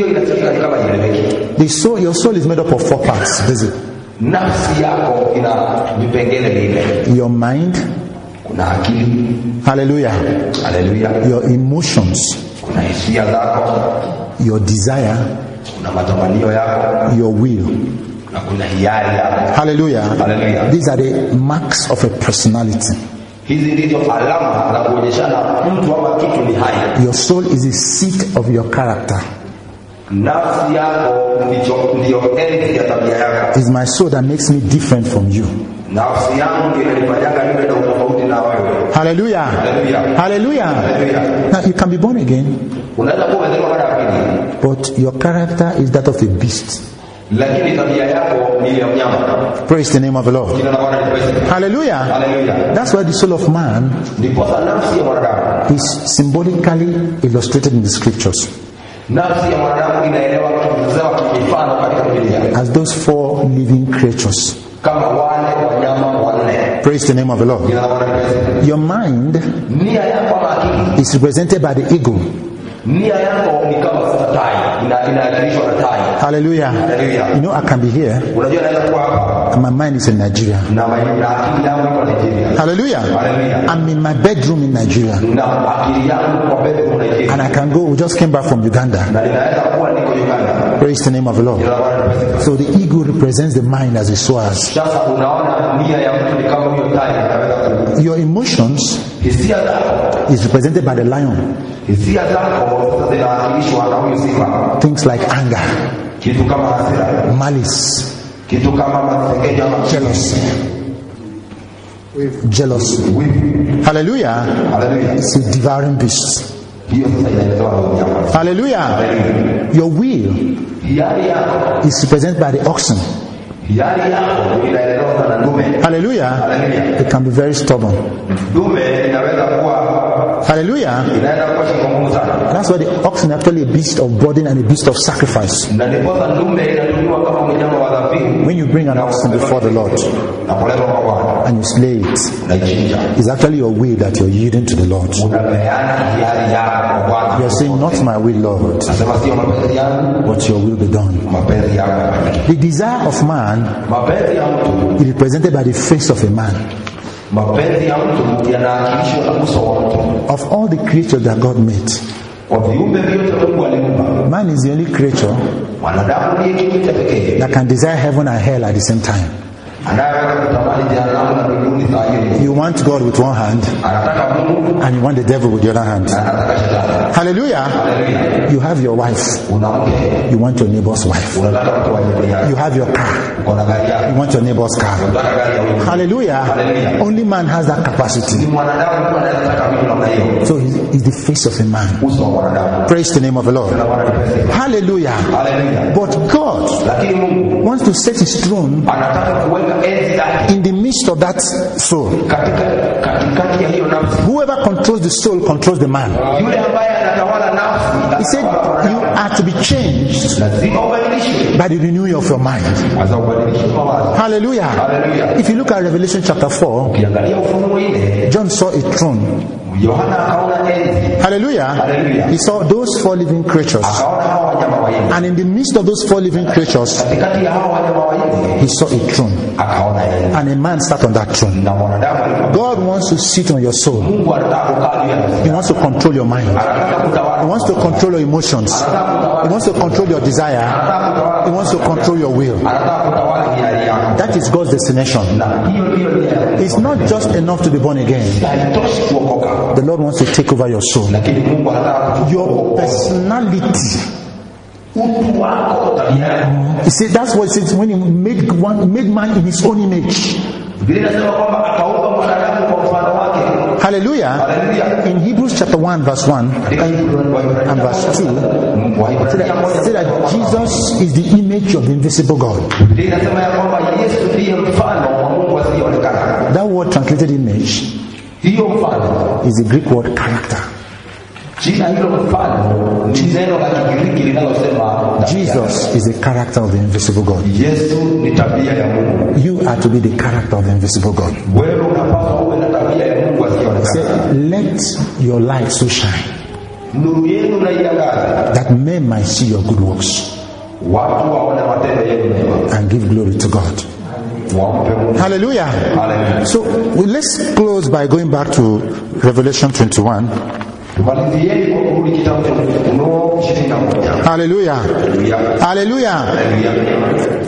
The soul, your soul is made up of four parts. Is it? Your mind, kuna akili. Hallelujah. Hallelujah. Your emotions, kuna hisia zako, your desire, kuna matamanio yako, your will, na kuna hiari yako. Hallelujah. Hallelujah. These are the marks of a personality. Hizi ndizo alama za kuonyeshana mtu ama kitu ni hai. Your soul is the seat of your character. Nafsi yako ndio enzi ya tabia yako. It's my soul that makes me different from you. Nafsi yangu ndio inanifanyanga niwe na utofauti na wewe. Hallelujah. Hallelujah. Hallelujah. Hallelujah. Now you can be born again, Unaweza kuwa umezaliwa mara ya pili, but your character is that of a beast. lakini tabia yako ni ya mnyama. Praise the name of the Lord. Jina la Bwana lipewe. Hallelujah. Hallelujah. That's why the soul of man Ndipo nafsi ya mwanadamu is symbolically illustrated in the scriptures nafsi ya mwanadamu inaelewa kutuzewa kimifano katika Biblia as those four living creatures. kama wale wanyama wanne. Praise the name of the Lord. Jina la Bwana lipewe. Your mind Nia yako ama akili, is represented by the eagle. nia yako ni kama tai, ina inaakilishwa na tai. Hallelujah. Hallelujah. You know, I can be here Unajua naweza kuwa hapa and my mind is in Nigeria. na akili yangu iko Nigeria. Hallelujah. Hallelujah. I'm in my bedroom in Nigeria, Na akili yangu kwa bebe kuna Nigeria. and I can go. We just came back from Uganda. Na ninaweza kuwa niko Uganda. Praise the name of the Lord. Jina la Bwana lipewe. So the eagle represents the mind as it soars. Sasa unaona nia ya mtu ni kama huyo tai anaweza ku. Your emotions Hisia zako, is represented by the lion. hisia zako zinawakilishwa na huyo simba. Things like anger, Kitu kama hasira, malice, kitu kama masengenyo ama jealousy, jealousy. wivu. Hallelujah. Hallelujah. It's a devouring beast. Hiyo sasa inaelezewa na mnyama. Hallelujah. Your will Hiari yako, is represented by the oxen. hiari yako inaelezewa na ndume. Hallelujah. Hallelujah. It can be very stubborn. Ndume inaweza kuwa Hallelujah. inaweza kuwa shingo ngumu sana. That's why the oxen are actually a beast of burden and a beast of sacrifice. Na ndiposa ndume inatumiwa kama mnyama wa dhabihu. When you bring an oxen before the Lord Na kuleta kwa Bwana, and you slay it, unaichinja. it's actually your will that you're yielding to the Lord. Unapeana hiari yako kwa Bwana. You're saying, not my will, Lord, Nasema sio mapenzi yangu, but your will be done. mapenzi yako yafanyike. The desire of man Mapenzi ya mtu, is represented by the face of a man. mapenzi ya mtu yanaakilishwa na uso wa mtu. Of all the creatures that God made, Kwa viumbe vyote Mungu aliumba, man is the only creature mwanadamu ndiye kiumbe cha pekee that can desire heaven and hell at the same time. anayeweza kutamani jehanamu na mbinguni saa hiyo. You want God with one hand Anataka Mungu and you want the devil with the other hand. na anataka shetani. Hallelujah. Haleluya. You have your wife, Una mke, you want your neighbor's wife. unataka mtu wa jirani yako. You have your car, Uko na gari yako, you want your neighbor's car. unataka gari ya wewe. Hallelujah. Hallelujah. Only man has that Ni capacity. mwanadamu tu anaweza kutaka vitu namna hiyo. So he's, he's the face of a man. Uso wa mwanadamu. Praise the name of the Lord. Na Bwana nipende. Hallelujah. Haleluya. But God Lakini Mungu wants to set his throne anataka kuweka enzi yake in the midst of that soul. katika katikati ya hiyo nafsi. Whoever controls the soul controls the man. Yule ambaye anatawala nafsi, He said you are to be changed lazima ubadilishwe. by the renewing of your mind. Aza ubadilishwe mawazo. Hallelujah. Hallelujah. If you look at Revelation chapter four, Ukiangalia Ufunuo ile, John saw a throne. Yohana akaona enzi, Hallelujah. Hallelujah. He saw those four living creatures. akaona hawa wanyama wanne. And in the midst of those four living creatures, Katikati ya hawa wanyama wanne, he saw a throne. akaona enzi. And a man sat on that throne. Na mwanadamu alikuwa. God wants to sit on your soul. Mungu anataka kukaa juu ya nafsi. He wants to control your mind. Anataka kutawala. He wants to control your emotions. He wants to control your desire. Anataka kutawala. He wants to control your will. Anataka kutawala hiari yako. That is God's destination. Na hiyo ndiyo nia yake. It's not just enough to be born again. Haitoshi kuokoka. The Lord wants to take over your soul. Lakini Mungu anataka kuchukua Your personality. utu wako, tabia yako. You see, that's what it says when he made one, made man in his own image. Biblia inasema kwamba akaumba mwanadamu kwa mfano wake. Hallelujah. Hallelujah. In Hebrews chapter one, verse one and verse two, say that, say that Jesus is the image of the invisible God. Biblia inasema ya kwamba Yesu ndiye mfano wa Mungu asiyeonekana. That word translated image Hiyo mfano, is the Greek word character. jina hilo mfano ni neno la Kigiriki linalosema Jesus is the character of the invisible God. Yesu ni tabia ya Mungu. You are to be the character of the invisible God. Wewe unapaswa uwe na tabia ya Mungu asiyeonekana. Say, let your light so shine Nuru yenu na iangaze, that men might see your good works watu waone matendo yenu mema and give glory to God. Hallelujah. Hallelujah. So well, let's close by going back to Revelation twenty-one. Hallelujah. Hallelujah. Hallelujah.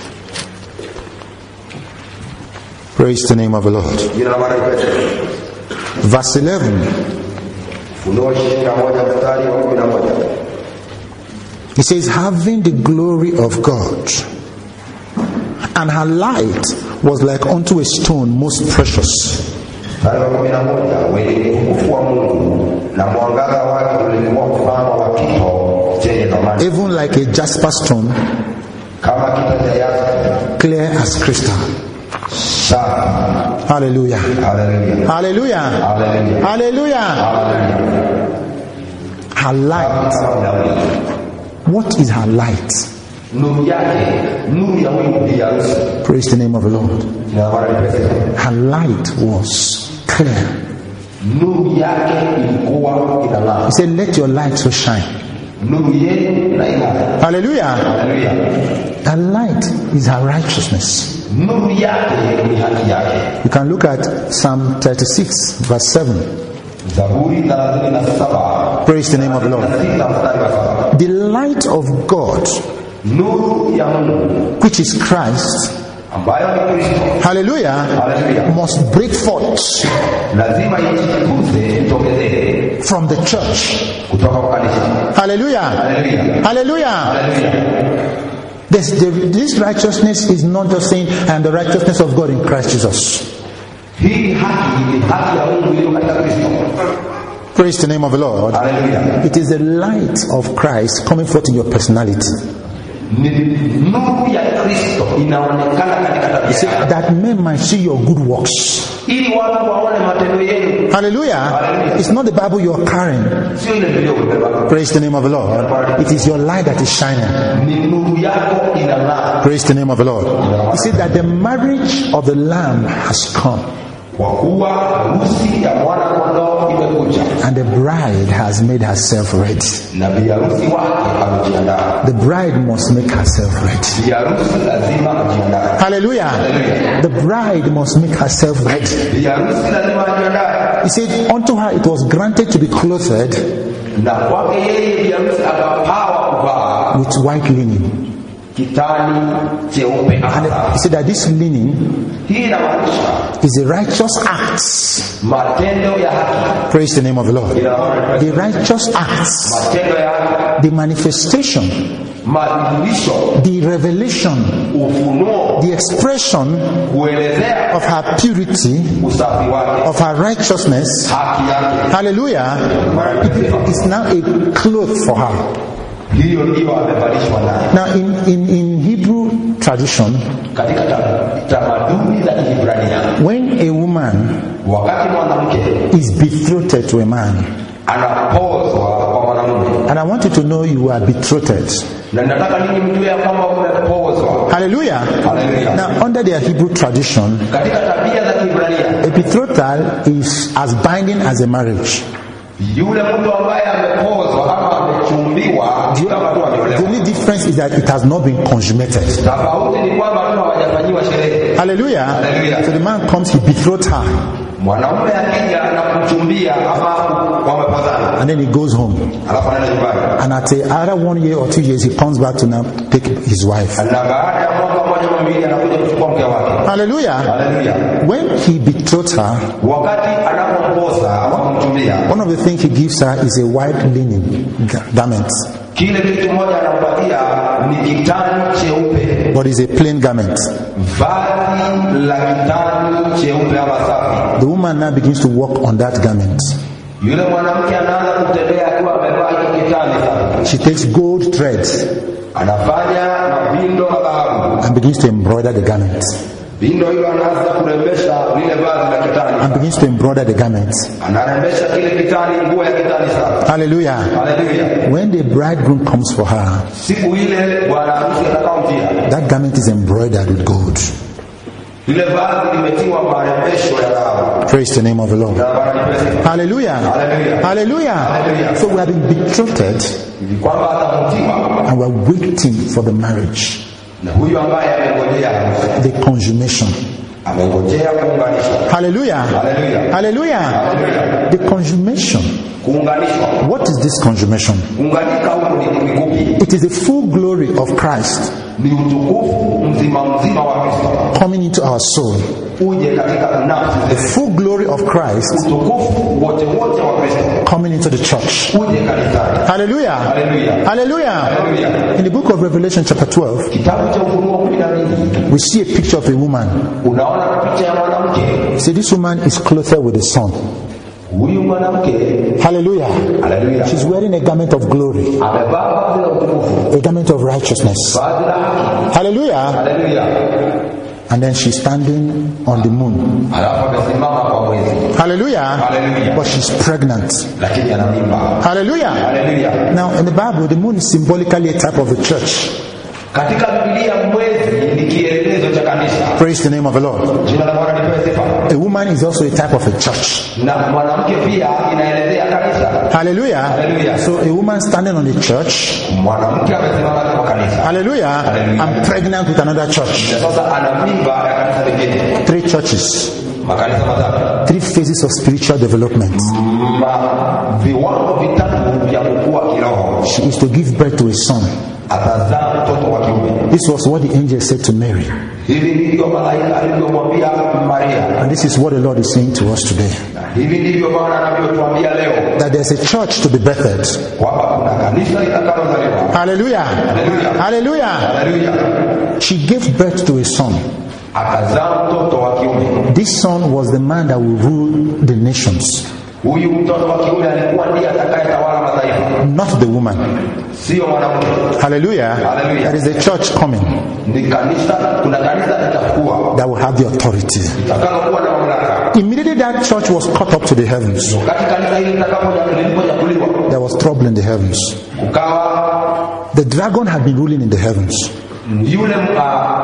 Praise the name of the Lord. Verse eleven. He says, having the glory of God, and her light was like unto a stone most precious, even like a jasper stone, clear as crystal. Hallelujah. Hallelujah. Hallelujah. Hallelujah. Her light. What is her light? Praise the name of the Lord. Her light was clear. He said, let your light so shine. Hallelujah. Her light is her righteousness. You can look at Psalm thirty-six verse seven. Praise the name of the Lord. The light of God, which is Christ, hallelujah, hallelujah, must break forth from the church. Hallelujah. Hallelujah. Hallelujah. Hallelujah. This, the, this righteousness is not just saying, I am the righteousness of God in Christ Jesus. Praise the name of the Lord. Hallelujah. It is the light of Christ coming forth in your personality. You see, that men might see your good works. Hallelujah. Hallelujah. It's not the Bible you are carrying. Praise the name of the Lord. It is your light that is shining. Praise the name of the Lord. You see that the marriage of the Lamb has come, and the bride has made herself ready. The bride must make herself ready. Hallelujah. The bride must make herself ready. He said, unto her it was granted to be clothed with white linen. And he said that this linen is the righteous acts. Praise the name of the Lord. The righteous acts, the manifestation, the revelation, the expression of her purity, of her righteousness. Hallelujah. It is now a cloth for her. Now in, in, in Hebrew tradition, when a woman is betrothed to a man, and I want you to know you are betrothed. Hallelujah. Hallelujah. Now under their Hebrew tradition, a betrothal is as binding as a marriage. The only difference is that it has not been consummated. Hallelujah. Hallelujah. So the man comes, he betrothed her, and then he goes home, and at a, either one year or two years he comes back to now take his wife. Hallelujah. Hallelujah. When he betrothed her, one of the things he gives her is a white linen garment. But it's a plain garment. The woman now begins to walk on that garment. She takes gold threads and begins to embroider the garment. And begins to embroider the garments. Hallelujah. Hallelujah. When the bridegroom comes for her, that garment is embroidered with gold. Praise the name of the Lord. Hallelujah. Hallelujah. Hallelujah. So we have been betrothed, and we are waiting for the marriage. Na huyu ambaye amengojea the consummation. Amengojea kuunganishwa. Hallelujah. Hallelujah. Hallelujah. Hallelujah. The consummation. Kuunganishwa. What is this consummation? Kuunganika huko ni kupi? It is the full glory of Christ Ni utukufu mzima mzima wa Kristo coming into our soul. uje katika nafsi The full glory of Christ utukufu wote wote wa Kristo coming into the church. uje kanisani. Hallelujah. Hallelujah. Hallelujah. Hallelujah. In the book of Revelation chapter twelve, Kitabu cha Ufunuo kumi na mbili we see a picture of a woman. unaona picha ya mwanamke. See, this woman is clothed with the sun. Huyu mwanamke, Hallelujah. haleluya, She's wearing a garment of glory, amevaa vazi la utukufu, a garment of righteousness. vazi la haki. Hallelujah. Haleluya. And then she's standing on the moon. Alafu amesimama kwa mwezi. Hallelujah. Hallelujah. But she's pregnant. Lakini ana mimba. Hallelujah. Haleluya. Now, in the Bible, the moon is symbolically a type of the church. Katika Biblia mwezi ni kielelezo cha kanisa. Praise the name of the Lord. Jina la Bwana lipewe sifa. A woman is also a type of a church. Na mwanamke pia inaelezea kanisa. Hallelujah. Hallelujah. So, a woman standing on the church. Mwanamke amesimama kwa kanisa. Hallelujah. Hallelujah. I'm pregnant with another church. Na sasa ana mimba ya kanisa lingine. Three churches. Makanisa matatu. Three phases of spiritual development. Ma viwango vitatu vya kukua kiroho. She is to give birth to a son. Atazaa mtoto wa kiume. This was what the angel said to Mary. Hivi ndivyo malaika alivyomwambia Maria. And this is what the Lord is saying to us today. Hivi ndivyo Bwana anavyotuambia leo. That there's a church to be birthed. Kwamba kuna kanisa litakalozaliwa. Hallelujah. Hallelujah. Hallelujah. Hallelujah. She gave birth to a son. Akazaa mtoto wa kiume. This son was the man that will rule the nations. Huyu mtoto wa kiume alikuwa ndiye atakayetawala mataifa. Not the woman. Sio mwanamke. Hallelujah. Hallelujah. There is a church coming Ni kanisa, kuna kanisa litakuwa that will have the authority. litakalokuwa na mamlaka. Immediately that church was caught up to the heavens. Wakati kanisa hili litakapoja lilipochaguliwa, There was trouble in the heavens. kukawa The dragon had been ruling in the heavens. yule uh,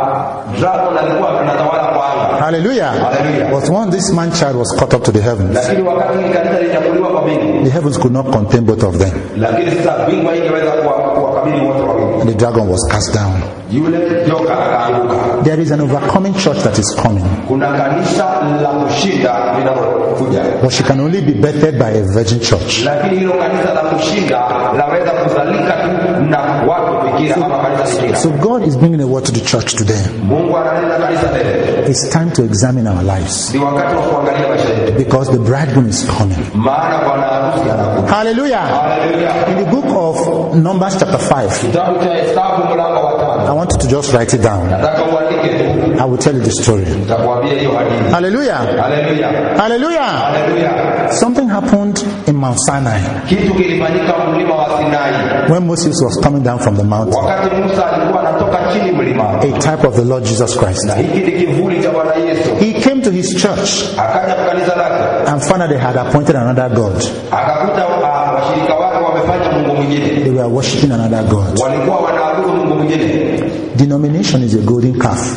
dragon alikuwa anatawala kwa anga. Hallelujah. Hallelujah. But when this man child was caught up to the heavens, Lakini wakati hili kanisa lilichaguliwa kwa mbingu, the heavens could not contain both of them. lakini sasa mbingu haingeweza kuwa- kuwakabili wote wawili. And the dragon was cast down. Yule joka akaanguka. There is an overcoming church that is coming. Kuna kanisa la kushinda linalokuja, But she can only be birthed by a virgin church. lakini hilo kanisa la kushinda laweza kuzalika tu na watu bikira ama kanisa bikira. So God is bringing a word to the church today. Mungu analeta kanisa leo. It's time to examine our lives Ni wakati wa kuangalia maisha yetu, because the bridegroom is coming. maana bwana harusi anakuja. Hallelujah. Haleluya. In the book of Numbers chapter five, Kitabu cha Hesabu mlango wa I tano. want you to just write it down. Nataka uandike tu. I will tell you the story. Nitakwambia hiyo hadithi. Hallelujah. Haleluya. Hallelujah. Haleluya. Something happened in Mount Sinai Kitu kilifanyika mlima wa Sinai. when Moses was coming down from the mountain. Wakati Musa alikuwa anatoka chini mlima. A type of the Lord Jesus Christ. Na hiki ni kivuli cha Bwana Yesu. He came to his church Akaja kwa kanisa lake. and found that they had appointed another God. Akakuta uh, washirika wake wamefanya Mungu mwingine. They were worshiping another God. Walikuwa wanaabudu Mungu mwingine. Denomination is a golden calf.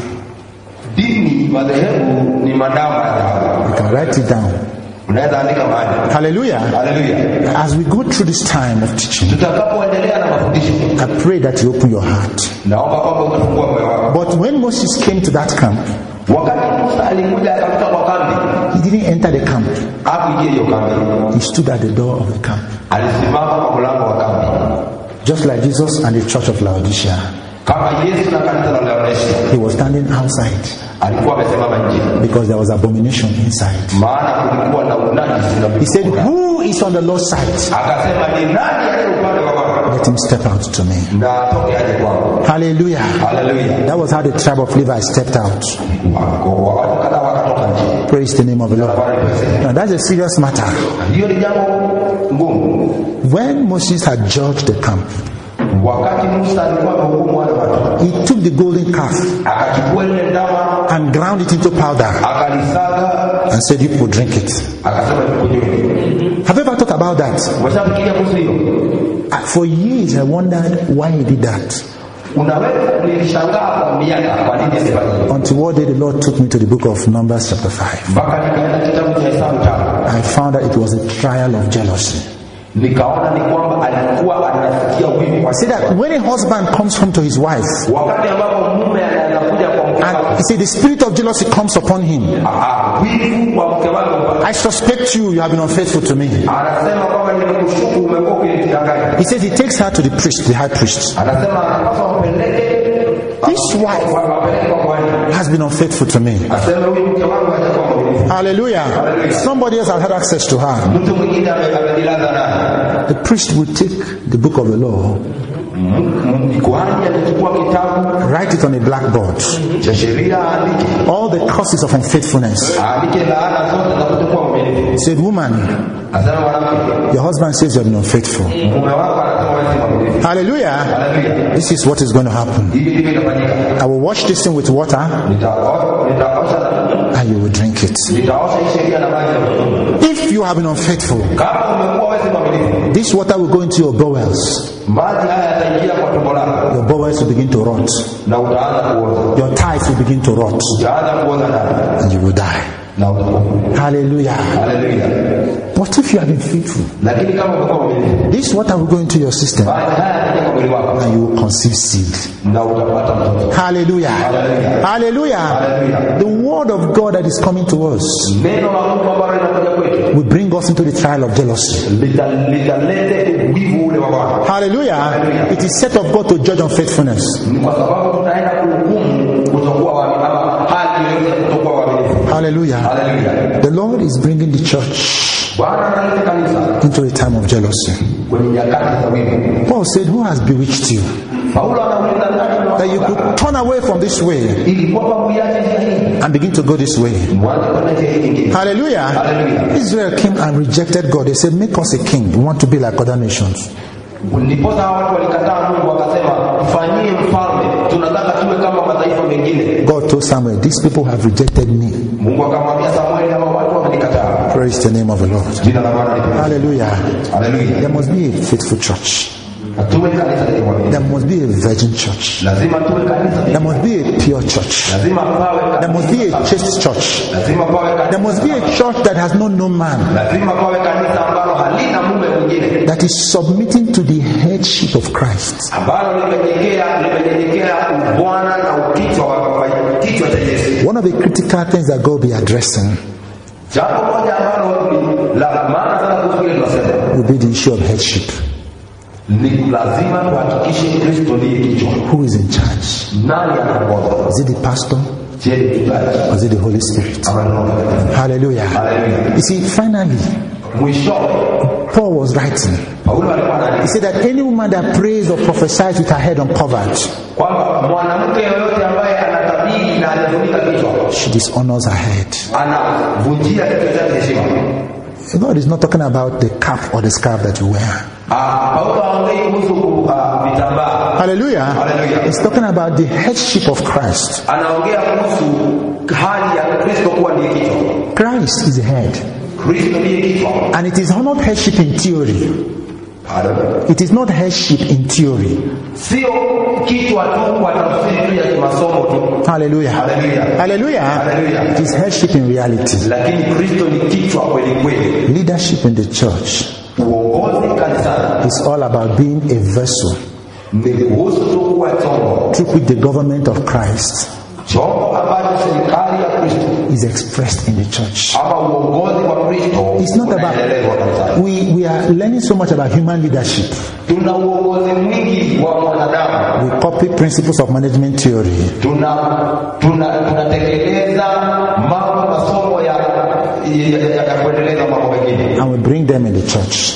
Dini madhehebu ni madama ya dhahabu. You can write it down. Unaweza andika mahali. Hallelujah. Haleluya. As we go through this time of teaching, Tutakapoendelea na mafundisho, I pray that you open your heart. naomba kwamba utafungue moyo wako. But when Moses came to that camp, Wakati Musa alikuja akafika kwa kambi, he didn't enter the camp. hakuingia hiyo kambi. He stood at the door of the camp. Alisimama kwa mlango wa kambi. Just like Jesus and the church of Laodicea. Kama Yesu na kanisa la Laodikia. He was standing outside Alikuwa amesimama nje. because there was abomination inside. Maana kulikuwa na unajisi na He said, who is on the Lord's side? akasema ni nani aliye upande wa Bwana? Let him step out to me. Na atoke aje kwangu. Hallelujah. Haleluya. That was how the tribe of Levi stepped out. Wako watu kadhaa wakatoka nje. Praise the name of the Lord. Now that's a serious matter. Hiyo ni jambo ngumu. When Moses had judged the camp, Wakati Musa alikuwa amehukumu wale watu, he took the golden calf akachukua ile ndama, and ground it into powder akalisaga, and said, you could drink it. akasema nikunywe. Have you ever thought about that? Umeshafikiria kuhusu hiyo? Uh, For years I wondered why he did that. Unaweza nilishangaa kwa miaka kwa nini alifanya hivyo. Until one day the Lord took me to the book of Numbers chapter five. Mpaka nikaenda kitabu cha Hesabu tano. I found that it was a trial of jealousy. nikaona ni kwamba alikuwa anafikia wivu. See that when a husband comes home to his wife, wakati ambapo mume anakuja kwa mke wake, and see the spirit of jealousy comes upon him. Ah, wivu wa mke wake. I suspect you, you have been unfaithful to me. Anasema kwamba nimekushuku umekuwa ukinidanganya. He says he takes her to the priest, the high priest. Anasema anapaswa kumpeleke. This wife has been unfaithful to me. Hallelujah. Hallelujah. Somebody else has had access to her. The priest will take the book of the law, write it on a blackboard, all the causes of unfaithfulness. He said, woman, your husband says you have been unfaithful. Hallelujah. Hallelujah. This is what is going to happen. I will wash this thing with water and you will drink it. If you have been unfaithful, this water will go into your bowels. Your bowels will begin to rot. Your thighs will begin to rot. And you will die. Hallelujah. Hallelujah. What if you have been faithful? This water will go into your system and you will conceive seed. Hallelujah. Hallelujah. Hallelujah. The word of God that is coming to us will bring us into the trial of jealousy. Hallelujah. It is set of God to judge unfaithfulness. Hallelujah. Hallelujah. The Lord is bringing the church into a time of jealousy. Paul said, who has bewitched you that you could turn away from this way and begin to go this way? Hallelujah. Hallelujah. Israel came and rejected God. They said, make us a king. We want to be like other nations. God told Samuel, these people have rejected me. Praise the name of the Lord. Hallelujah. Hallelujah. There must be a faithful church. There must be a virgin church. There must be a pure church. There must be a chaste church. There must be a church that has known no man, that is submitting to the headship of Christ. One of the critical things that God will be addressing will be the issue of headship. Who is in charge? Is it the pastor? Or is it the Holy Spirit? Hallelujah. Hallelujah. You see, finally, Paul was writing. He said that any woman that prays or prophesies with her head uncovered, she dishonors her head. God is not talking about the cap or the scarf that you wear. Hallelujah. Hallelujah. He's talking about the headship of Christ. Christ is the head. And it is not headship in theory. It is not headship in theory. Hallelujah. Hallelujah. Hallelujah. It is headship in reality. Leadership in the church is all about being a vessel through which the government of Christ is expressed in the church. It's not about, we, we are learning so much about human leadership. We copy principles of management theory. And we bring them in the church.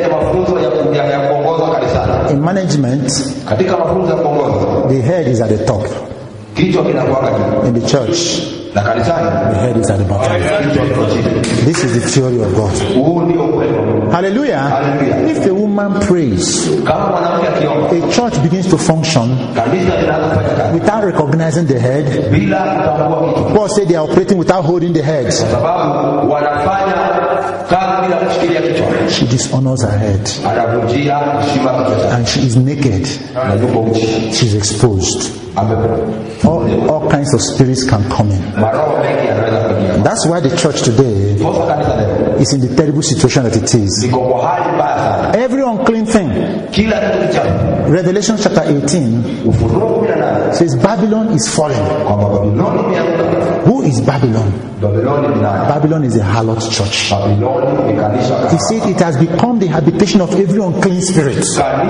In management, the head is at the top. In the church, the head is at the bottom. This is the theory of God. Hallelujah. Hallelujah. If a woman prays, a church begins to function without recognizing the head. Paul said they are operating without holding the head. she dishonors her head. And she is naked. She is exposed. All, all kinds of spirits can come in. That's why the church today is in the terrible situation that it is. Every unclean thing. Revelation chapter eighteen says Babylon is falling. Who is Babylon? Babylon is a harlot church. He said it has become the habitation of every unclean spirit.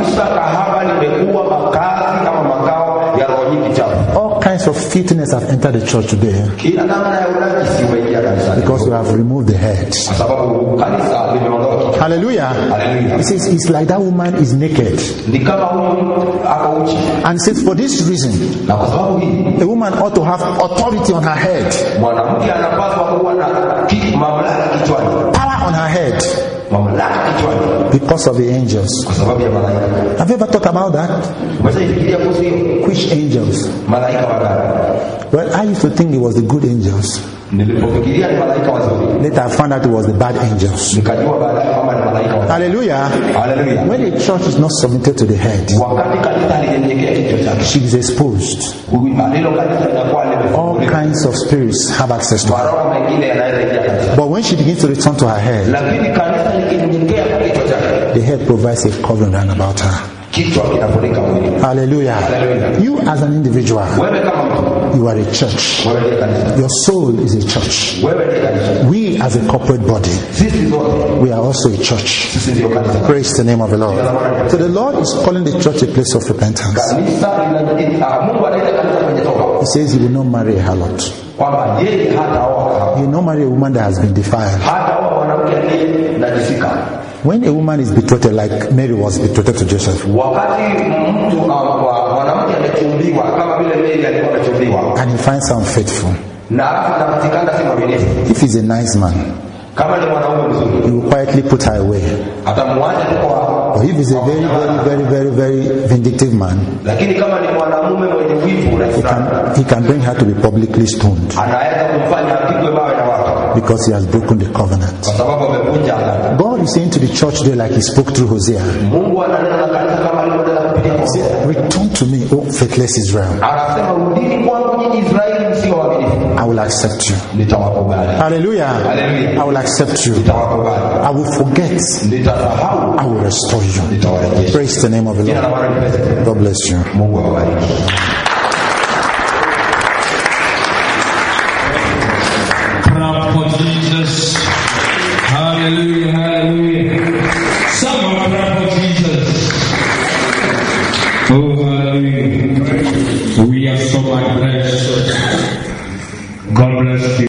All kinds of filthiness have entered the church today because we have removed the head. Hallelujah. Hallelujah. He says it's like that woman is naked. And says for this reason, a woman ought to have authority on her head. Power on her head. Because of the angels. Have you ever thought about that? Which angels? Well, I used to think it was the good angels. Later I found out it was the bad angels. Hallelujah. Hallelujah. When a church is not submitted to the head, she is exposed. All kinds of spirits have access to her. But when she begins to return to her head, the head provides a covering round about her. Hallelujah. Hallelujah. You as an individual, you are a church. Your soul is a church. We as a corporate body, we are also a church. Praise the name of the Lord. So the Lord is calling the church a place of repentance. He says he will not marry a harlot. He will not marry a woman that has been defiled. When a woman is betrothed, like Mary was betrothed to Joseph, and he finds her unfaithful, if he's a nice man, he will quietly put her away. But if he's a very, very, very, very, very vindictive man, he can, he can bring her to be publicly stoned because he has broken the covenant. God is saying to the church there, like he spoke through Hosea, he said, return to me, O faithless Israel. I will accept you. Hallelujah. Hallelujah. I will accept you. I will forget. I will restore you. Praise the name of the Lord. God bless you. Clap for Jesus. Hallelujah. Hallelujah. Someone clap for Jesus. Oh,